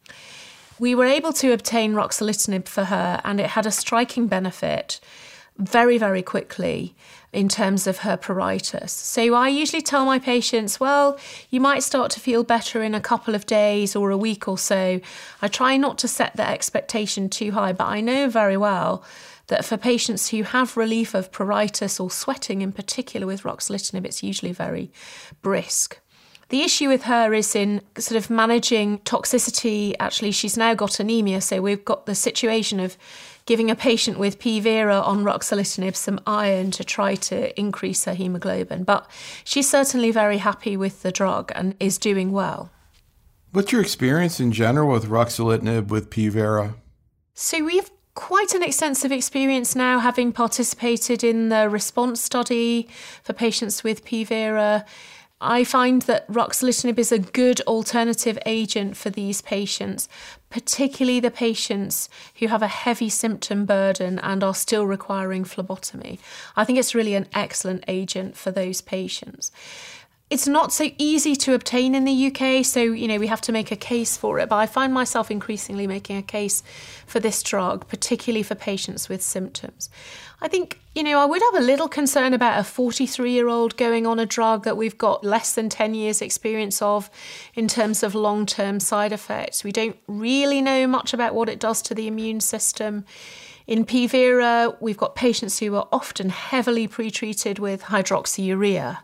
We were able to obtain ruxolitinib for her, and it had a striking benefit very, very quickly in terms of her pruritus. So I usually tell my patients, well, you might start to feel better in a couple of days or a week or so. I try not to set the expectation too high, but I know very well that for patients who have relief of pruritus or sweating in particular with ruxolitinib, it's usually very brisk. The issue with her is in sort of managing toxicity. Actually, she's now got anemia, so we've got the situation of giving a patient with P Vera on ruxolitinib some iron to try to increase her hemoglobin. But she's certainly very happy with the drug and is doing well. What's your experience in general with ruxolitinib with P Vera? So we've quite an extensive experience now, having participated in the RESPONSE study for patients with P Vera. I find that ruxolitinib is a good alternative agent for these patients, particularly the patients who have a heavy symptom burden and are still requiring phlebotomy. I think it's really an excellent agent for those patients. It's not so easy to obtain in the U K, so, you know, we have to make a case for it. But I find myself increasingly making a case for this drug, particularly for patients with symptoms. I think, you know, I would have a little concern about a forty-three-year-old going on a drug that we've got less than ten years experience of in terms of long-term side effects. We don't really know much about what it does to the immune system. In P Vera, we've got patients who are often heavily pretreated with hydroxyurea.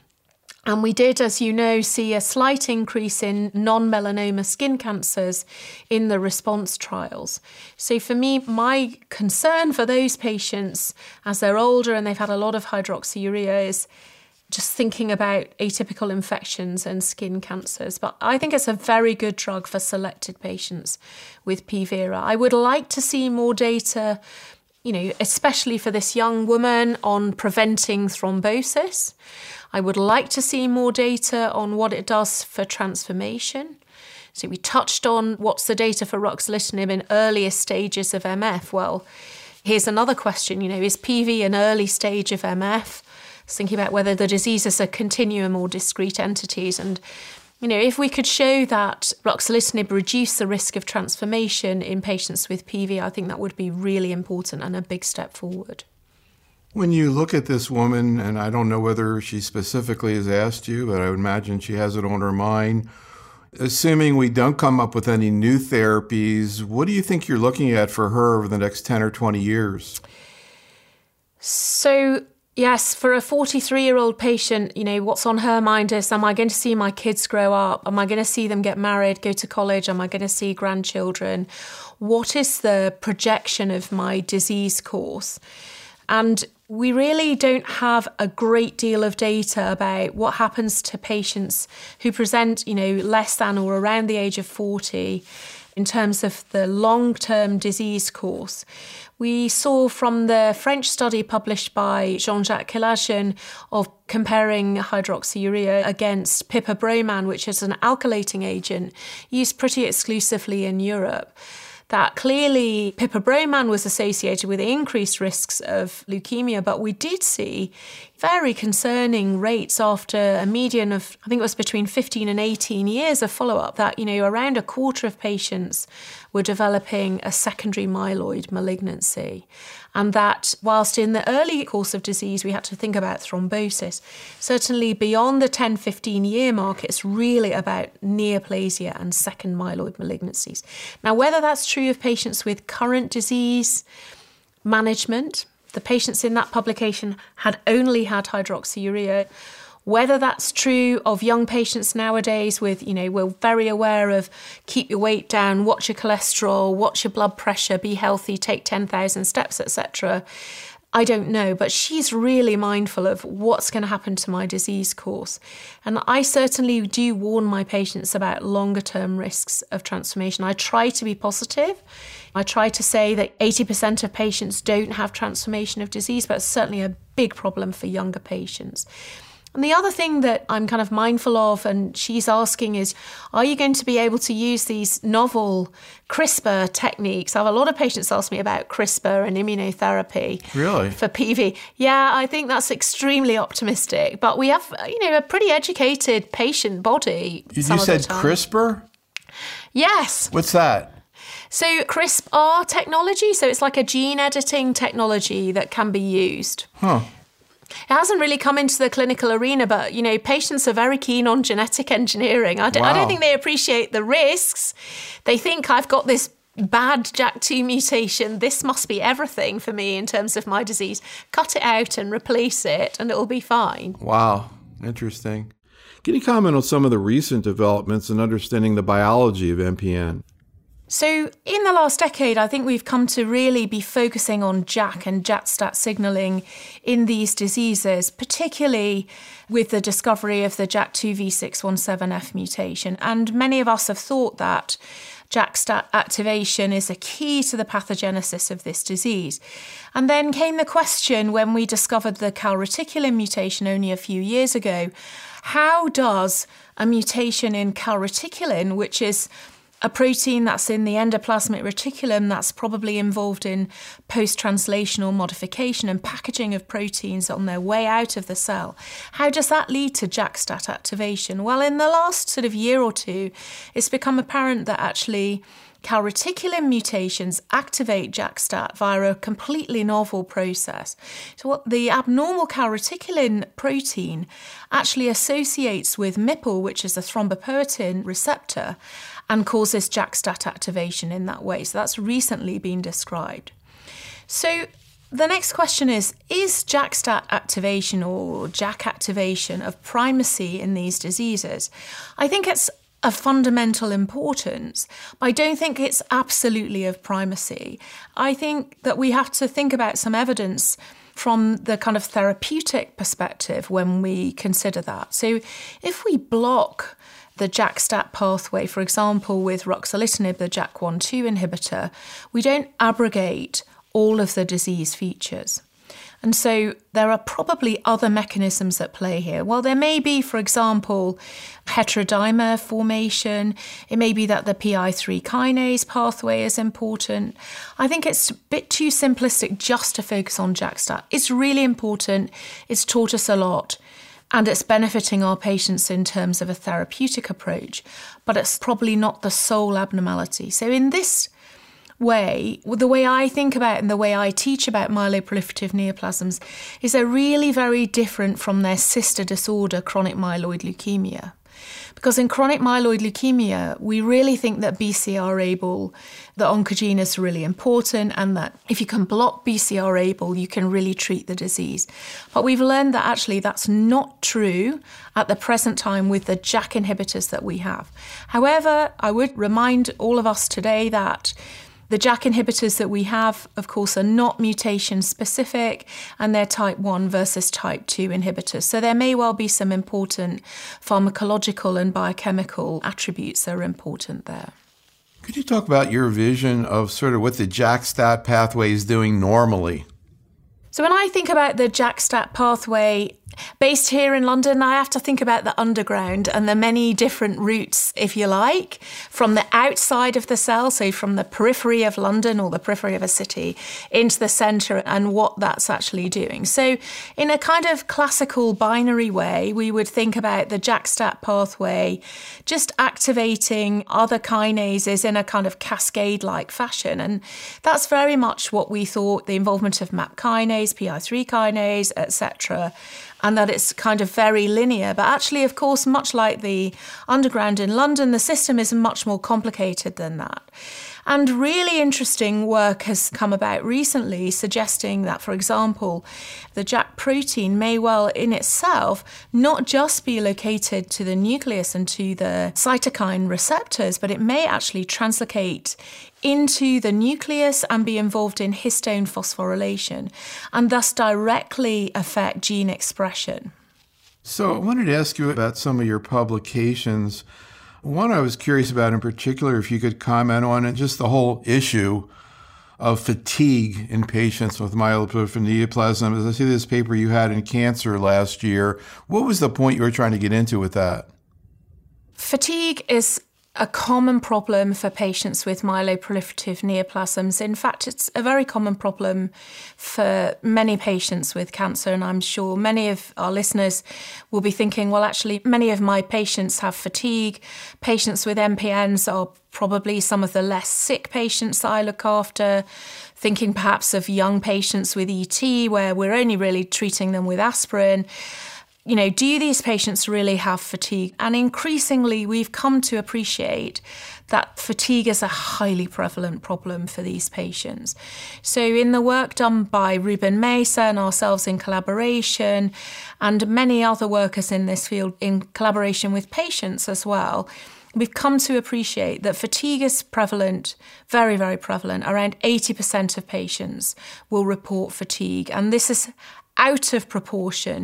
And we did, as you know, see a slight increase in non-melanoma skin cancers in the RESPONSE trials. So for me, my concern for those patients, as they're older and they've had a lot of hydroxyurea, is just thinking about atypical infections and skin cancers. But I think it's a very good drug for selected patients with P Vera. I would like to see more data, you know, especially for this young woman, on preventing thrombosis. I would like to see more data on what it does for transformation. So we touched on what's the data for ruxolitinib in earlier stages of M F. Well, here's another question, you know, is P V an early stage of M F? It's thinking about whether the disease is a continuum or discrete entities. And, you know, if we could show that ruxolitinib reduced the risk of transformation in patients with P V, I think that would be really important and a big step forward. When you look at this woman, and I don't know whether she specifically has asked you, but I would imagine she has it on her mind, assuming we don't come up with any new therapies, what do you think you're looking at for her over the next ten or twenty years? So, yes, for a forty-three-year-old patient, you know, what's on her mind is, am I going to see my kids grow up? Am I going to see them get married, go to college? Am I going to see grandchildren? What is the projection of my disease course? And we really don't have a great deal of data about what happens to patients who present, you know, less than or around the age of forty in terms of the long-term disease course. We saw from the French study published by Jean-Jacques Kelagin of comparing hydroxyurea against pipabroman, which is an alkylating agent used pretty exclusively in Europe, that clearly pipabroman was associated with increased risks of leukemia, but we did see very concerning rates after a median of, I think it was between fifteen and eighteen years of follow-up, that, you know, around a quarter of patients were developing a secondary myeloid malignancy. And that whilst in the early course of disease, we had to think about thrombosis, certainly beyond the ten, fifteen year mark, it's really about neoplasia and second myeloid malignancies. Now, whether that's true of patients with current disease management, the patients in that publication had only had hydroxyurea, whether that's true of young patients nowadays with, you know, we're very aware of keep your weight down, watch your cholesterol, watch your blood pressure, be healthy, take ten thousand steps, et cetera. I don't know, but she's really mindful of what's going to happen to my disease course. And I certainly do warn my patients about longer term risks of transformation. I try to be positive. I try to say that eighty percent of patients don't have transformation of disease, but it's certainly a big problem for younger patients. And the other thing that I'm kind of mindful of, and she's asking, is, are you going to be able to use these novel CRISPR techniques? I have a lot of patients ask me about CRISPR and immunotherapy. Really? For P V. Yeah, I think that's extremely optimistic. But we have, you know, a pretty educated patient body. You said CRISPR? Yes. What's that? So CRISPR technology, so it's like a gene editing technology that can be used. Huh. It hasn't really come into the clinical arena, but, you know, patients are very keen on genetic engineering. I, d- wow. I don't think they appreciate the risks. They think I've got this bad J A K two mutation. This must be everything for me in terms of my disease. Cut it out and replace it and it'll be fine. Wow. Interesting. Can you comment on some of the recent developments in understanding the biology of M P N? So in the last decade, I think we've come to really be focusing on J A K and J A K-STAT signaling in these diseases, particularly with the discovery of the J A K two V six one seven F mutation. And many of us have thought that J A K-STAT activation is a key to the pathogenesis of this disease. And then came the question when we discovered the calreticulin mutation only a few years ago, how does a mutation in calreticulin, which is a protein that's in the endoplasmic reticulum that's probably involved in post-translational modification and packaging of proteins on their way out of the cell. How does that lead to J A K-STAT activation? Well, in the last sort of year or two, it's become apparent that actually calreticulin mutations activate J A K-STAT via a completely novel process. So what the abnormal calreticulin protein actually associates with M I P L, which is a thrombopoietin receptor, and causes J A K-STAT activation in that way. So that's recently been described. So the next question is, is J A K-STAT activation or J A K activation of primacy in these diseases? I think it's of fundamental importance, but I don't think it's absolutely of primacy. I think that we have to think about some evidence from the kind of therapeutic perspective when we consider that. So if we block the J A K-STAT pathway, for example, with ruxolitinib, the J A K one two inhibitor, we don't abrogate all of the disease features. And so there are probably other mechanisms at play here. Well, there may be, for example, heterodimer formation. It may be that the P I three kinase pathway is important. I think it's a bit too simplistic just to focus on J A K-STAT. It's really important. It's taught us a lot. And it's benefiting our patients in terms of a therapeutic approach, but it's probably not the sole abnormality. So in this way, the way I think about it and the way I teach about myeloproliferative neoplasms is they're really very different from their sister disorder, chronic myeloid leukemia. Because in chronic myeloid leukemia, we really think that B C R-ABL, the oncogene, is really important, and that if you can block B C R-ABL, you can really treat the disease. But we've learned that actually that's not true at the present time with the J A K inhibitors that we have. However, I would remind all of us today that The J A K inhibitors that we have, of course, are not mutation specific, and they're type one versus type two inhibitors. So there may well be some important pharmacological and biochemical attributes that are important there. Could you talk about your vision of sort of what the J A K-STAT pathway is doing normally? So when I think about the J A K-STAT pathway, based here in London, I have to think about the underground and the many different routes, if you like, from the outside of the cell, so from the periphery of London or the periphery of a city into the centre, and what that's actually doing. So in a kind of classical binary way, we would think about the J A K-STAT pathway just activating other kinases in a kind of cascade-like fashion. And that's very much what we thought the involvement of MAP kinase, P I three kinase, et cetera, and that it's kind of very linear. But actually, of course, much like the underground in London, the system is much more complicated than that. And really interesting work has come about recently suggesting that, for example, the J A K protein may well in itself not just be located to the nucleus and to the cytokine receptors, but it may actually translocate into the nucleus and be involved in histone phosphorylation and thus directly affect gene expression. So I wanted to ask you about some of your publications. One I was curious about in particular, if you could comment on it, just the whole issue of fatigue in patients with myeloproliferative neoplasm. As I see this paper you had in Cancer last year, what was the point you were trying to get into with that? Fatigue is a common problem for patients with myeloproliferative neoplasms. In fact, it's a very common problem for many patients with cancer, and I'm sure many of our listeners will be thinking, well, actually, many of my patients have fatigue. Patients with M P Ns are probably some of the less sick patients that I look after, thinking perhaps of young patients with E T, where we're only really treating them with aspirin. You know, do these patients really have fatigue? And increasingly, we've come to appreciate that fatigue is a highly prevalent problem for these patients. So in the work done by Ruben Mesa and ourselves in collaboration, and many other workers in this field in collaboration with patients as well, we've come to appreciate that fatigue is prevalent, very, very prevalent. Around eighty percent of patients will report fatigue. And this is out of proportion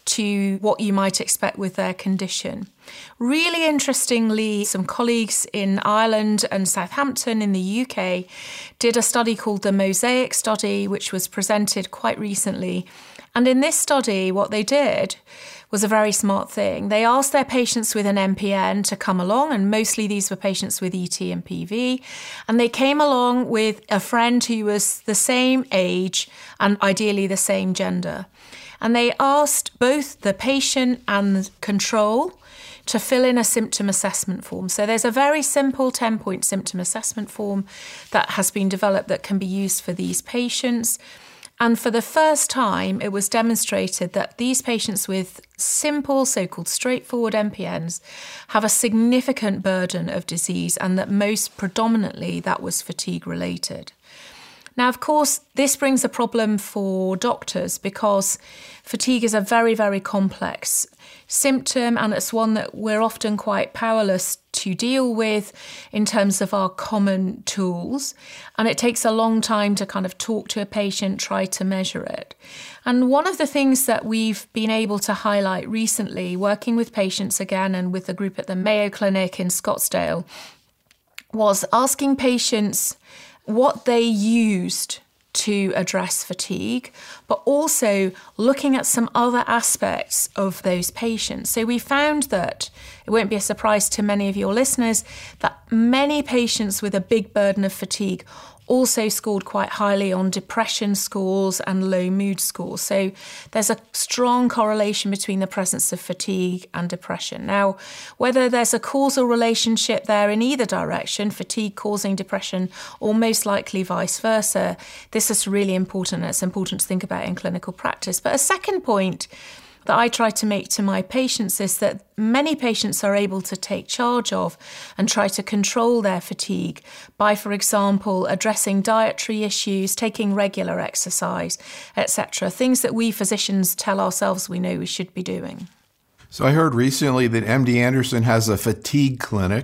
to what you might expect with their condition. Really interestingly, some colleagues in Ireland and Southampton in the U K did a study called the Mosaic study, which was presented quite recently. And in this study, what they did was a very smart thing. They asked their patients with an M P N to come along, and mostly these were patients with E T and P V, and they came along with a friend who was the same age and ideally the same gender. And they asked both the patient and the control to fill in a symptom assessment form. So there's a very simple ten-point symptom assessment form that has been developed that can be used for these patients. And for the first time, it was demonstrated that these patients with simple, so-called straightforward M P Ns have a significant burden of disease, and that most predominantly that was fatigue-related. Now, of course, this brings a problem for doctors because fatigue is a very, very complex symptom, and it's one that we're often quite powerless to deal with in terms of our common tools. And it takes a long time to kind of talk to a patient, try to measure it. And one of the things that we've been able to highlight recently, working with patients again and with the group at the Mayo Clinic in Scottsdale, was asking patients what they used to address fatigue, but also looking at some other aspects of those patients. So we found that, it won't be a surprise to many of your listeners, that many patients with a big burden of fatigue also scored quite highly on depression scores and low mood scores. So there's a strong correlation between the presence of fatigue and depression. Now, whether there's a causal relationship there in either direction, fatigue causing depression, or most likely vice versa, this is really important. It's important to think about in clinical practice. But a second point that I try to make to my patients is that many patients are able to take charge of and try to control their fatigue by, for example, addressing dietary issues, taking regular exercise, et cetera, things that we physicians tell ourselves we know we should be doing. So I heard recently that M D Anderson has a fatigue clinic.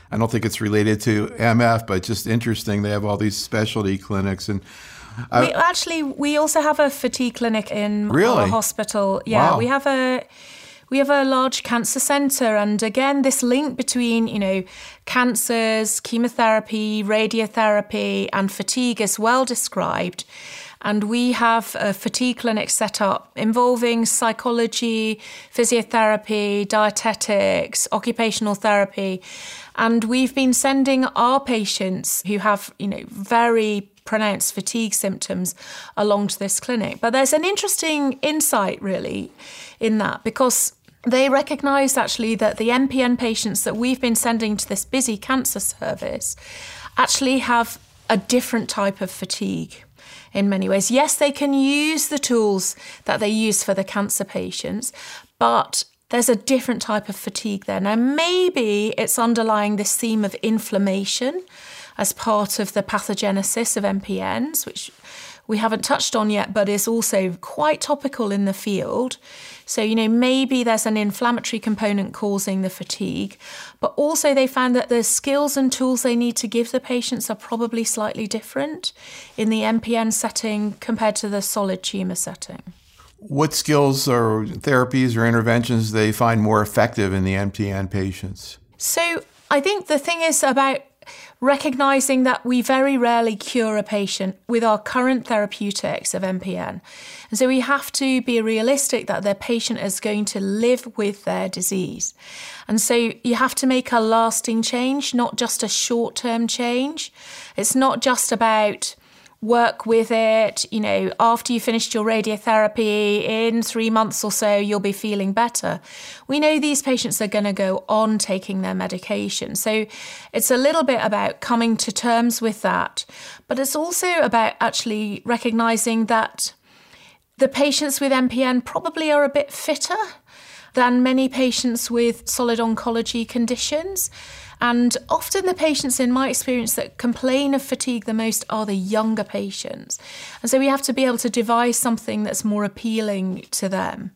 I don't think it's related to M F, but just interesting. They have all these specialty clinics. And I, we actually, we also have a fatigue clinic in really? our hospital. Yeah, wow. we have a... We have a large cancer centre, and again, this link between, you know, cancers, chemotherapy, radiotherapy, and fatigue is well described. And we have a fatigue clinic set up involving psychology, physiotherapy, dietetics, occupational therapy. And we've been sending our patients who have, you know, very pronounced fatigue symptoms along to this clinic. But there's an interesting insight, really, in that, because they recognised actually that the M P N patients that we've been sending to this busy cancer service actually have a different type of fatigue in many ways. Yes, they can use the tools that they use for the cancer patients, but there's a different type of fatigue there. Now, maybe it's underlying this theme of inflammation as part of the pathogenesis of M P Ns, which we haven't touched on yet, but is also quite topical in the field. So, you know, maybe there's an inflammatory component causing the fatigue, but also they found that the skills and tools they need to give the patients are probably slightly different in the M P N setting compared to the solid tumour setting. What skills or therapies or interventions do they find more effective in the M P N patients? So I think the thing is about recognising that we very rarely cure a patient with our current therapeutics of M P N. And so we have to be realistic that their patient is going to live with their disease. And so you have to make a lasting change, not just a short-term change. It's not just about work with it, you know, after you finished your radiotherapy, in three months or so, you'll be feeling better. We know these patients are going to go on taking their medication. So it's a little bit about coming to terms with that. But it's also about actually recognising that the patients with M P N probably are a bit fitter than many patients with solid oncology conditions. And often the patients, in my experience, that complain of fatigue the most are the younger patients. And so we have to be able to devise something that's more appealing to them.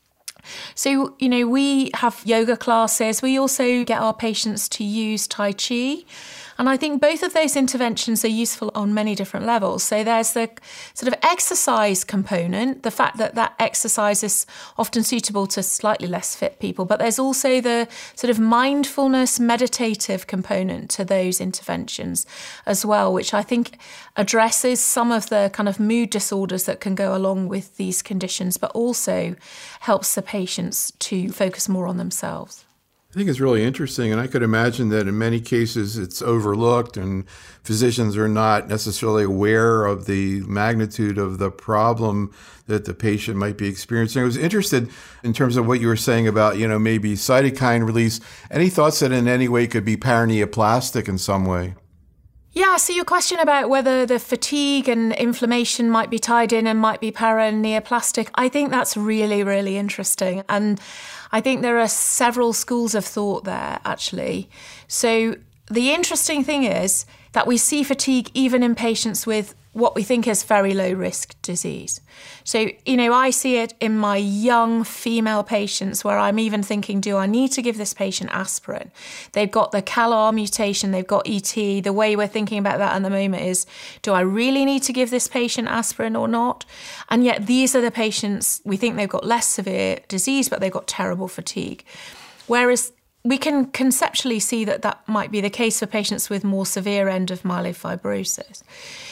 So, you know, we have yoga classes. We also get our patients to use Tai Chi. And I think both of those interventions are useful on many different levels. So there's the sort of exercise component, the fact that that exercise is often suitable to slightly less fit people. But there's also the sort of mindfulness, meditative component to those interventions as well, which I think addresses some of the kind of mood disorders that can go along with these conditions, but also helps the patients to focus more on themselves. I think it's really interesting, and I could imagine that in many cases it's overlooked and physicians are not necessarily aware of the magnitude of the problem that the patient might be experiencing. I was interested in terms of what you were saying about, you know, maybe cytokine release. Any thoughts that in any way could be paraneoplastic in some way? Yeah, so your question about whether the fatigue and inflammation might be tied in and might be paraneoplastic, I think that's really, really interesting. And I think there are several schools of thought there, actually. So the interesting thing is that we see fatigue even in patients with what we think is very low risk disease. So, you know, I see it in my young female patients where I'm even thinking, do I need to give this patient aspirin? They've got the CALR mutation, they've got E T. The way we're thinking about that at the moment is, do I really need to give this patient aspirin or not? And yet these are the patients, we think they've got less severe disease, but they've got terrible fatigue. Whereas we can conceptually see that that might be the case for patients with more severe end of myelofibrosis.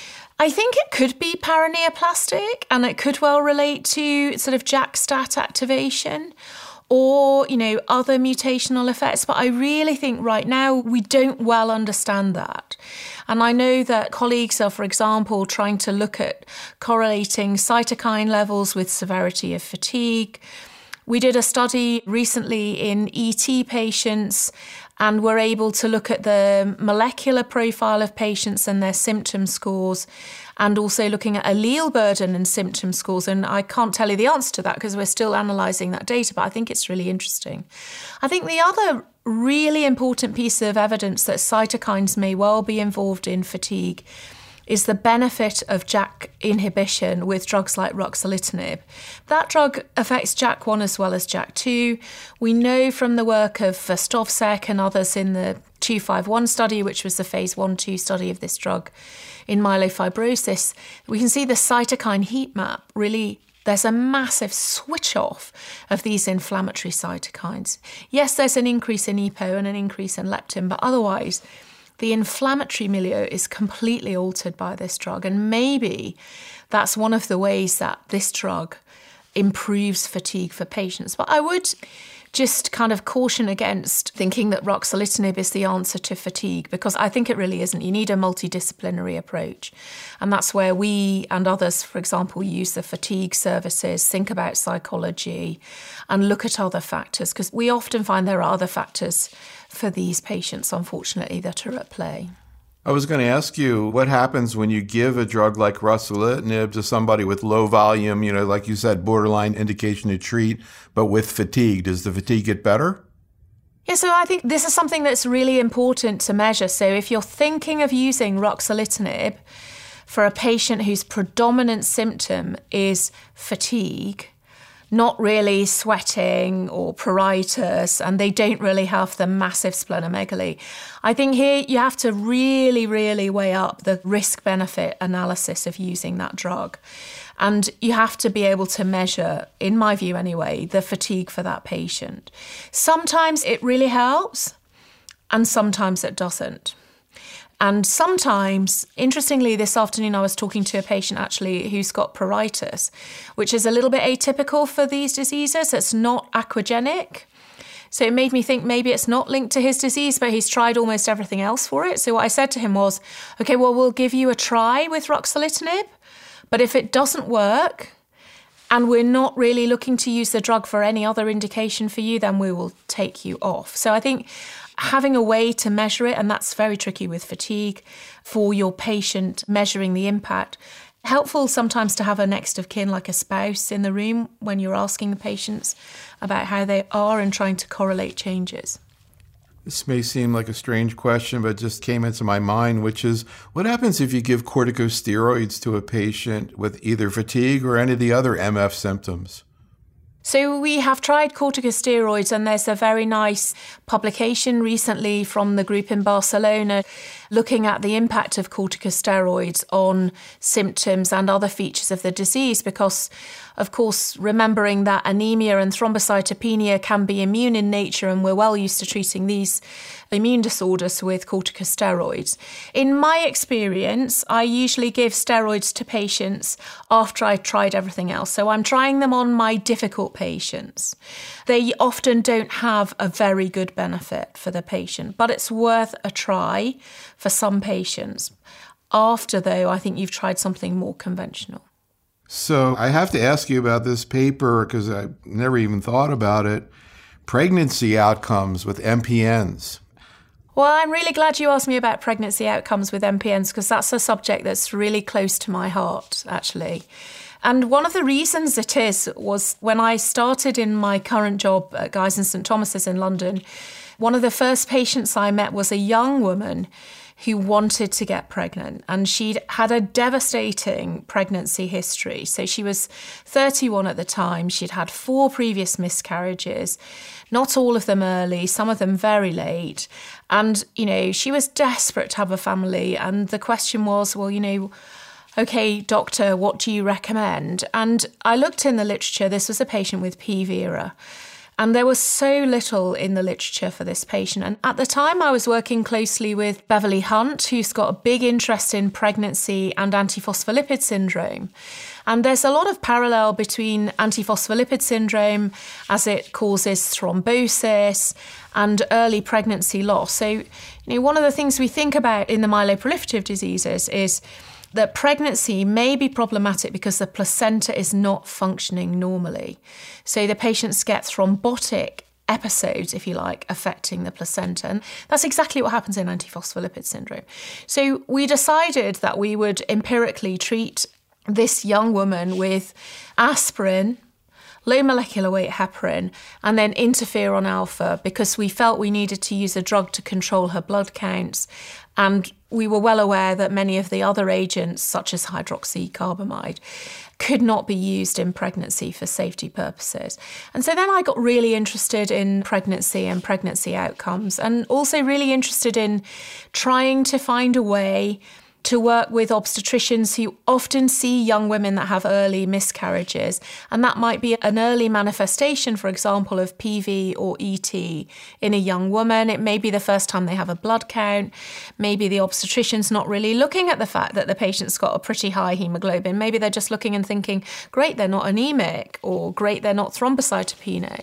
I think it could be paraneoplastic, and it could well relate to sort of JAK-STAT activation or, you know, other mutational effects. But I really think right now we don't well understand that. And I know that colleagues are, for example, trying to look at correlating cytokine levels with severity of fatigue. We did a study recently in E T patients, and we're able to look at the molecular profile of patients and their symptom scores, and also looking at allele burden and symptom scores. And I can't tell you the answer to that because we're still analysing that data, but I think it's really interesting. I think the other really important piece of evidence that cytokines may well be involved in fatigue is the benefit of J A K inhibition with drugs like ruxolitinib. That drug affects J A K one as well as J A K two. We know from the work of Verstovsek and others in the two five one study, which was the phase one two study of this drug in myelofibrosis, we can see the cytokine heat map really. There's a massive switch off of these inflammatory cytokines. Yes, there's an increase in E P O and an increase in leptin, but otherwise the inflammatory milieu is completely altered by this drug. And maybe that's one of the ways that this drug improves fatigue for patients. But I would just kind of caution against thinking that ruxolitinib is the answer to fatigue, because I think it really isn't. You need a multidisciplinary approach. And that's where we and others, for example, use the fatigue services, think about psychology and look at other factors, because we often find there are other factors for these patients, unfortunately, that are at play. I was going to ask you, what happens when you give a drug like ruxolitinib to somebody with low volume, you know, like you said, borderline indication to treat, but with fatigue? Does the fatigue get better? Yeah, so I think this is something that's really important to measure. So if you're thinking of using ruxolitinib for a patient whose predominant symptom is fatigue, not really sweating or pruritus, and they don't really have the massive splenomegaly, I think here you have to really, really weigh up the risk-benefit analysis of using that drug. And you have to be able to measure, in my view anyway, the fatigue for that patient. Sometimes it really helps, and sometimes it doesn't. And sometimes, interestingly, this afternoon I was talking to a patient actually who's got pruritus, which is a little bit atypical for these diseases. It's not aquagenic. So it made me think maybe it's not linked to his disease, but he's tried almost everything else for it. So what I said to him was, okay, well, we'll give you a try with ruxolitinib, but if it doesn't work and we're not really looking to use the drug for any other indication for you, then we will take you off. So I think having a way to measure it, and that's very tricky with fatigue, for your patient, measuring the impact. Helpful sometimes to have a next of kin, like a spouse, in the room when you're asking the patients about how they are and trying to correlate changes. This may seem like a strange question, but it just came into my mind, which is, what happens if you give corticosteroids to a patient with either fatigue or any of the other M F symptoms? So we have tried corticosteroids, and there's a very nice publication recently from the group in Barcelona looking at the impact of corticosteroids on symptoms and other features of the disease, because, of course, remembering that anemia and thrombocytopenia can be immune in nature, and we're well used to treating these immune disorders with corticosteroids. In my experience, I usually give steroids to patients after I've tried everything else. So I'm trying them on my difficult patients. They often don't have a very good benefit for the patient, but it's worth a try for some patients. After, though, I think you've tried something more conventional. So I have to ask you about this paper, because I never even thought about it. Pregnancy outcomes with M P Ns. Well, I'm really glad you asked me about pregnancy outcomes with M P Ns, because that's a subject that's really close to my heart, actually. And one of the reasons it is was when I started in my current job at Guy's and St Thomas's in London, one of the first patients I met was a young woman who wanted to get pregnant, and she'd had a devastating pregnancy history. So she was thirty-one at the time. She'd had four previous miscarriages, not all of them early, some of them very late. And, you know, she was desperate to have a family. And the question was, well, you know, okay, doctor, what do you recommend? And I looked in the literature. This was a patient with P. vera. And there was so little in the literature for this patient. And at the time, I was working closely with Beverly Hunt, who's got a big interest in pregnancy and antiphospholipid syndrome. And there's a lot of parallel between antiphospholipid syndrome, as it causes thrombosis, and early pregnancy loss. So, you know, one of the things we think about in the myeloproliferative diseases is that pregnancy may be problematic because the placenta is not functioning normally. So the patients get thrombotic episodes, if you like, affecting the placenta. And that's exactly what happens in antiphospholipid syndrome. So we decided that we would empirically treat this young woman with aspirin, low molecular weight heparin, and then interferon alpha, because we felt we needed to use a drug to control her blood counts. And we were well aware that many of the other agents, such as hydroxycarbamide, could not be used in pregnancy for safety purposes. And so then I got really interested in pregnancy and pregnancy outcomes, and also really interested in trying to find a way to work with obstetricians who often see young women that have early miscarriages. And that might be an early manifestation, for example, of P V or E T in a young woman. It may be the first time they have a blood count. Maybe the obstetrician's not really looking at the fact that the patient's got a pretty high hemoglobin. Maybe they're just looking and thinking, great, they're not anemic, or great, they're not thrombocytopenic.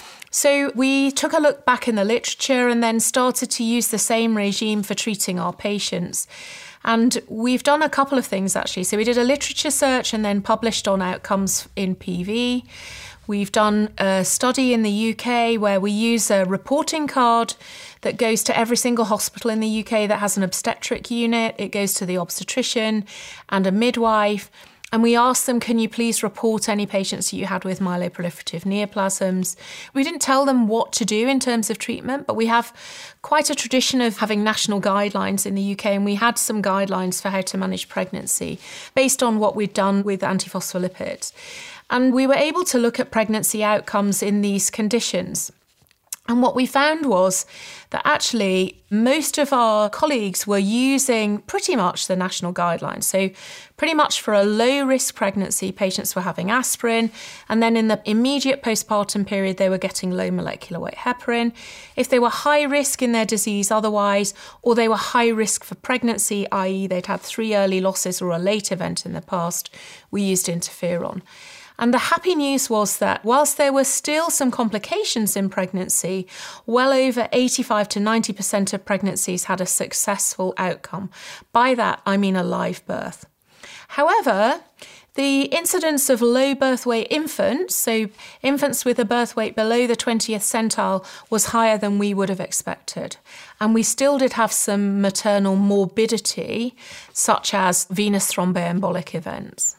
So we took a look back in the literature and then started to use the same regime for treating our patients. And we've done a couple of things, actually. So we did a literature search and then published on outcomes in P V. We've done a study in the U K where we use a reporting card that goes to every single hospital in the U K that has an obstetric unit. It goes to the obstetrician and a midwife. And we asked them, can you please report any patients that you had with myeloproliferative neoplasms? We didn't tell them what to do in terms of treatment, but we have quite a tradition of having national guidelines in the U K, and we had some guidelines for how to manage pregnancy based on what we'd done with antiphospholipids. And we were able to look at pregnancy outcomes in these conditions. And what we found was that actually most of our colleagues were using pretty much the national guidelines. So pretty much for a low-risk pregnancy, patients were having aspirin. And then in the immediate postpartum period, they were getting low molecular weight heparin. If they were high risk in their disease otherwise, or they were high risk for pregnancy, that is they'd had three early losses or a late event in the past, we used interferon. And the happy news was that whilst there were still some complications in pregnancy, well over eighty-five to ninety percent of pregnancies had a successful outcome. By that, I mean a live birth. However, the incidence of low birth weight infants, so infants with a birth weight below the twentieth centile, was higher than we would have expected. And we still did have some maternal morbidity, such as venous thromboembolic events.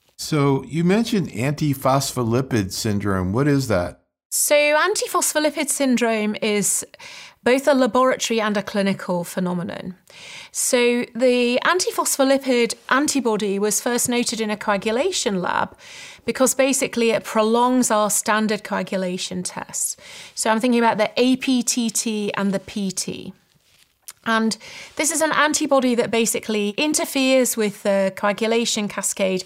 So you mentioned antiphospholipid syndrome. What is that? So antiphospholipid syndrome is both a laboratory and a clinical phenomenon. So the antiphospholipid antibody was first noted in a coagulation lab because basically it prolongs our standard coagulation tests. So I'm thinking about the A P T T and the P T. And this is an antibody that basically interferes with the coagulation cascade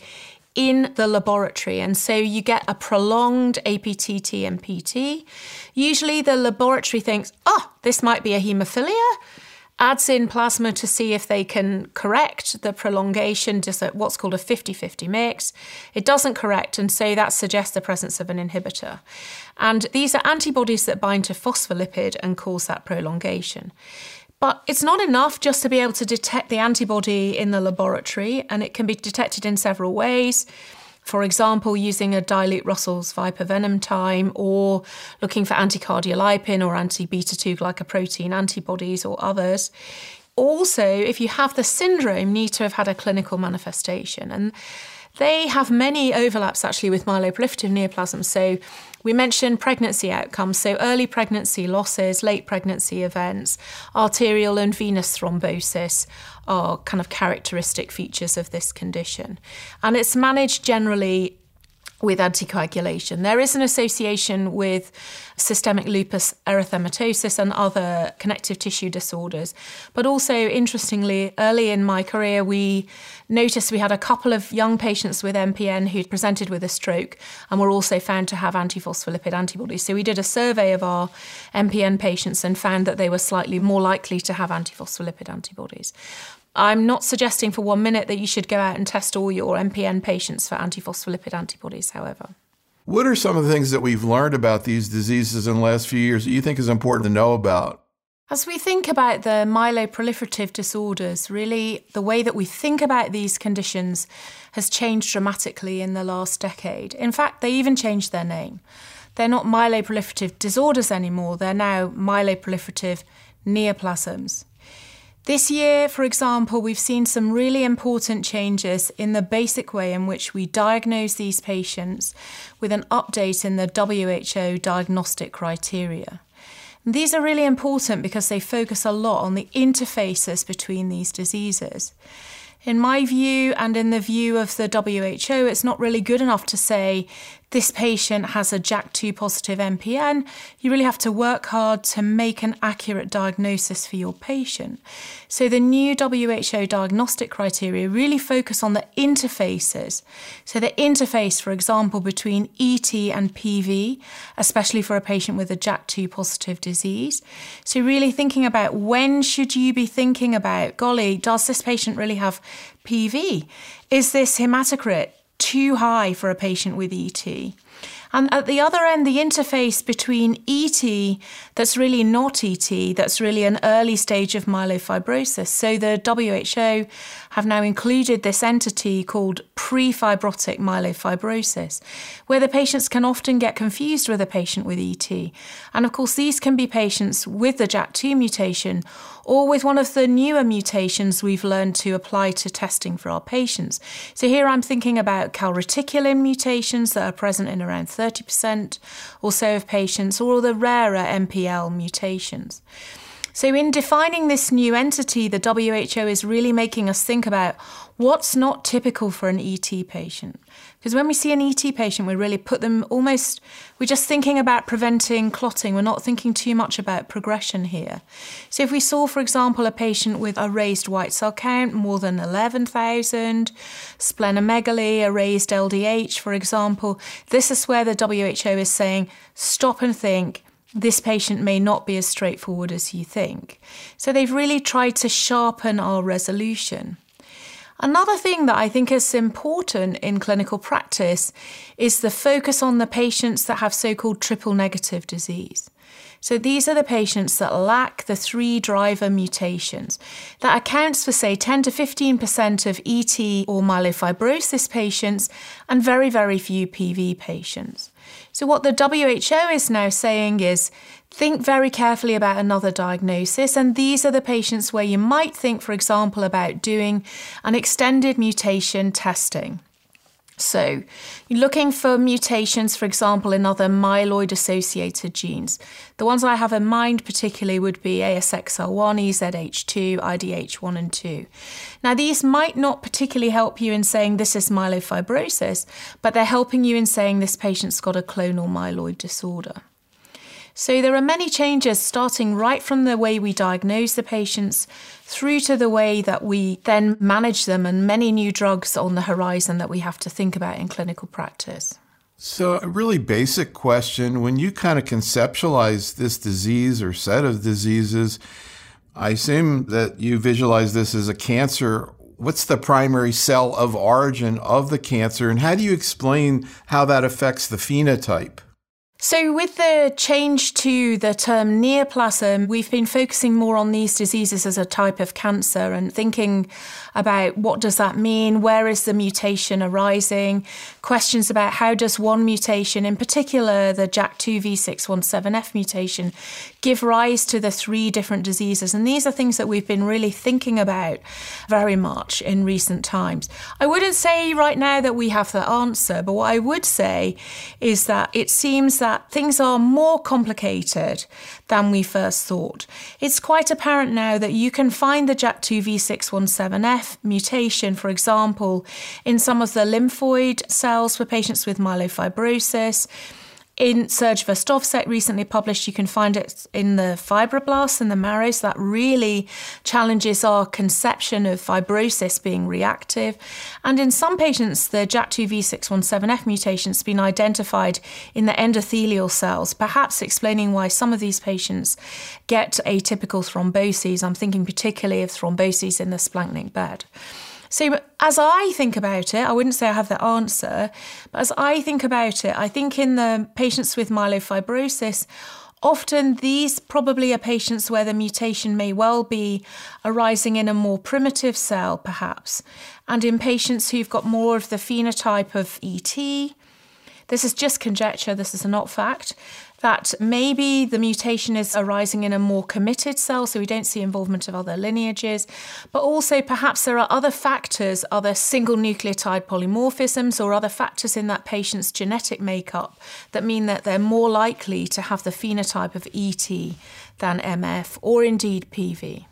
in the laboratory. And so you get a prolonged A P T T and P T. Usually the laboratory thinks, oh, this might be a haemophilia, adds in plasma to see if they can correct the prolongation, just at what's called a fifty-fifty mix. It doesn't correct, and so that suggests the presence of an inhibitor. And these are antibodies that bind to phospholipid and cause that prolongation. But it's not enough just to be able to detect the antibody in the laboratory, and it can be detected in several ways. For example, using a dilute Russell's Viper venom time, or looking for anticardiolipin or anti-beta two glycoprotein antibodies or others. Also, if you have the syndrome, need to have had a clinical manifestation. And they have many overlaps actually with myeloproliferative neoplasms. So we mentioned pregnancy outcomes, so early pregnancy losses, late pregnancy events, arterial and venous thrombosis are kind of characteristic features of this condition. And it's managed generally with anticoagulation. There is an association with systemic lupus erythematosus and other connective tissue disorders. But also, interestingly, early in my career, we noticed we had a couple of young patients with M P N who'd presented with a stroke and were also found to have antiphospholipid antibodies. So we did a survey of our M P N patients and found that they were slightly more likely to have antiphospholipid antibodies. I'm not suggesting for one minute that you should go out and test all your M P N patients for antiphospholipid antibodies, however. What are some of the things that we've learned about these diseases in the last few years that you think is important to know about? As we think about the myeloproliferative disorders, really the way that we think about these conditions has changed dramatically in the last decade. In fact, they even changed their name. They're not myeloproliferative disorders anymore. They're now myeloproliferative neoplasms. This year, for example, we've seen some really important changes in the basic way in which we diagnose these patients with an update in the W H O diagnostic criteria. And these are really important because they focus a lot on the interfaces between these diseases. In my view, and in the view of the W H O, it's not really good enough to say this patient has a J A K two positive M P N. You really have to work hard to make an accurate diagnosis for your patient. So the new W H O diagnostic criteria really focus on the interfaces. So the interface, for example, between E T and P V, especially for a patient with a J A K two positive disease. So really thinking about when should you be thinking about, golly, does this patient really have P V? Is this hematocrit too high for a patient with E T? And at the other end, the interface between E T that's really not E T, that's really an early stage of myelofibrosis. So the W H O have now included this entity called pre-fibrotic myelofibrosis, where the patients can often get confused with a patient with E T. And of course, these can be patients with the J A K two mutation or with one of the newer mutations we've learned to apply to testing for our patients. So here I'm thinking about calreticulin mutations that are present in around thirty percent or so of patients, or the rarer M P L mutations. So in defining this new entity, the W H O is really making us think about what's not typical for an E T patient. Because when we see an E T patient, we really put them almost, we're just thinking about preventing clotting. We're not thinking too much about progression here. So if we saw, for example, a patient with a raised white cell count, more than eleven thousand, splenomegaly, a raised L D H, for example, this is where the W H O is saying, stop and think. This patient may not be as straightforward as you think. So they've really tried to sharpen our resolution. Another thing that I think is important in clinical practice is the focus on the patients that have so-called triple negative disease. So these are the patients that lack the three driver mutations. That accounts for, say, ten to fifteen percent of E T or myelofibrosis patients and very, very few P V patients. So what the W H O is now saying is, think very carefully about another diagnosis, and these are the patients where you might think, for example, about doing an extended mutation testing. So you're looking for mutations, for example, in other myeloid-associated genes. The ones I have in mind particularly would be A S X L one, E Z H two, I D H one and two. Now, these might not particularly help you in saying this is myelofibrosis, but they're helping you in saying this patient's got a clonal myeloid disorder. So there are many changes starting right from the way we diagnose the patients through to the way that we then manage them, and many new drugs on the horizon that we have to think about in clinical practice. So a really basic question, when you kind of conceptualize this disease or set of diseases, I assume that you visualize this as a cancer. What's the primary cell of origin of the cancer, and how do you explain how that affects the phenotype? So with the change to the term neoplasm, we've been focusing more on these diseases as a type of cancer and thinking about what does that mean, where is the mutation arising, questions about how does one mutation, in particular the J A K two V six one seven F mutation, give rise to the three different diseases. And these are things that we've been really thinking about very much in recent times. I wouldn't say right now that we have the answer, but what I would say is that it seems that that things are more complicated than we first thought. It's quite apparent now that you can find the J A K two V six one seven F mutation, for example, in some of the lymphoid cells for patients with myelofibrosis. In Serge Verstovsek recently published, you can find it in the fibroblasts in the marrow, so that really challenges our conception of fibrosis being reactive. And in some patients, the J A K two V six one seven F mutation has been identified in the endothelial cells, perhaps explaining why some of these patients get atypical thromboses. I'm thinking particularly of thromboses in the splanchnic bed. So as I think about it, I wouldn't say I have the answer, but as I think about it, I think in the patients with myelofibrosis, often these probably are patients where the mutation may well be arising in a more primitive cell, perhaps. And in patients who've got more of the phenotype of E T, this is just conjecture, this is not fact. that maybe the mutation is arising in a more committed cell, so we don't see involvement of other lineages, but also perhaps there are other factors, other single nucleotide polymorphisms or other factors in that patient's genetic makeup that mean that they're more likely to have the phenotype of E T than M F or indeed P V.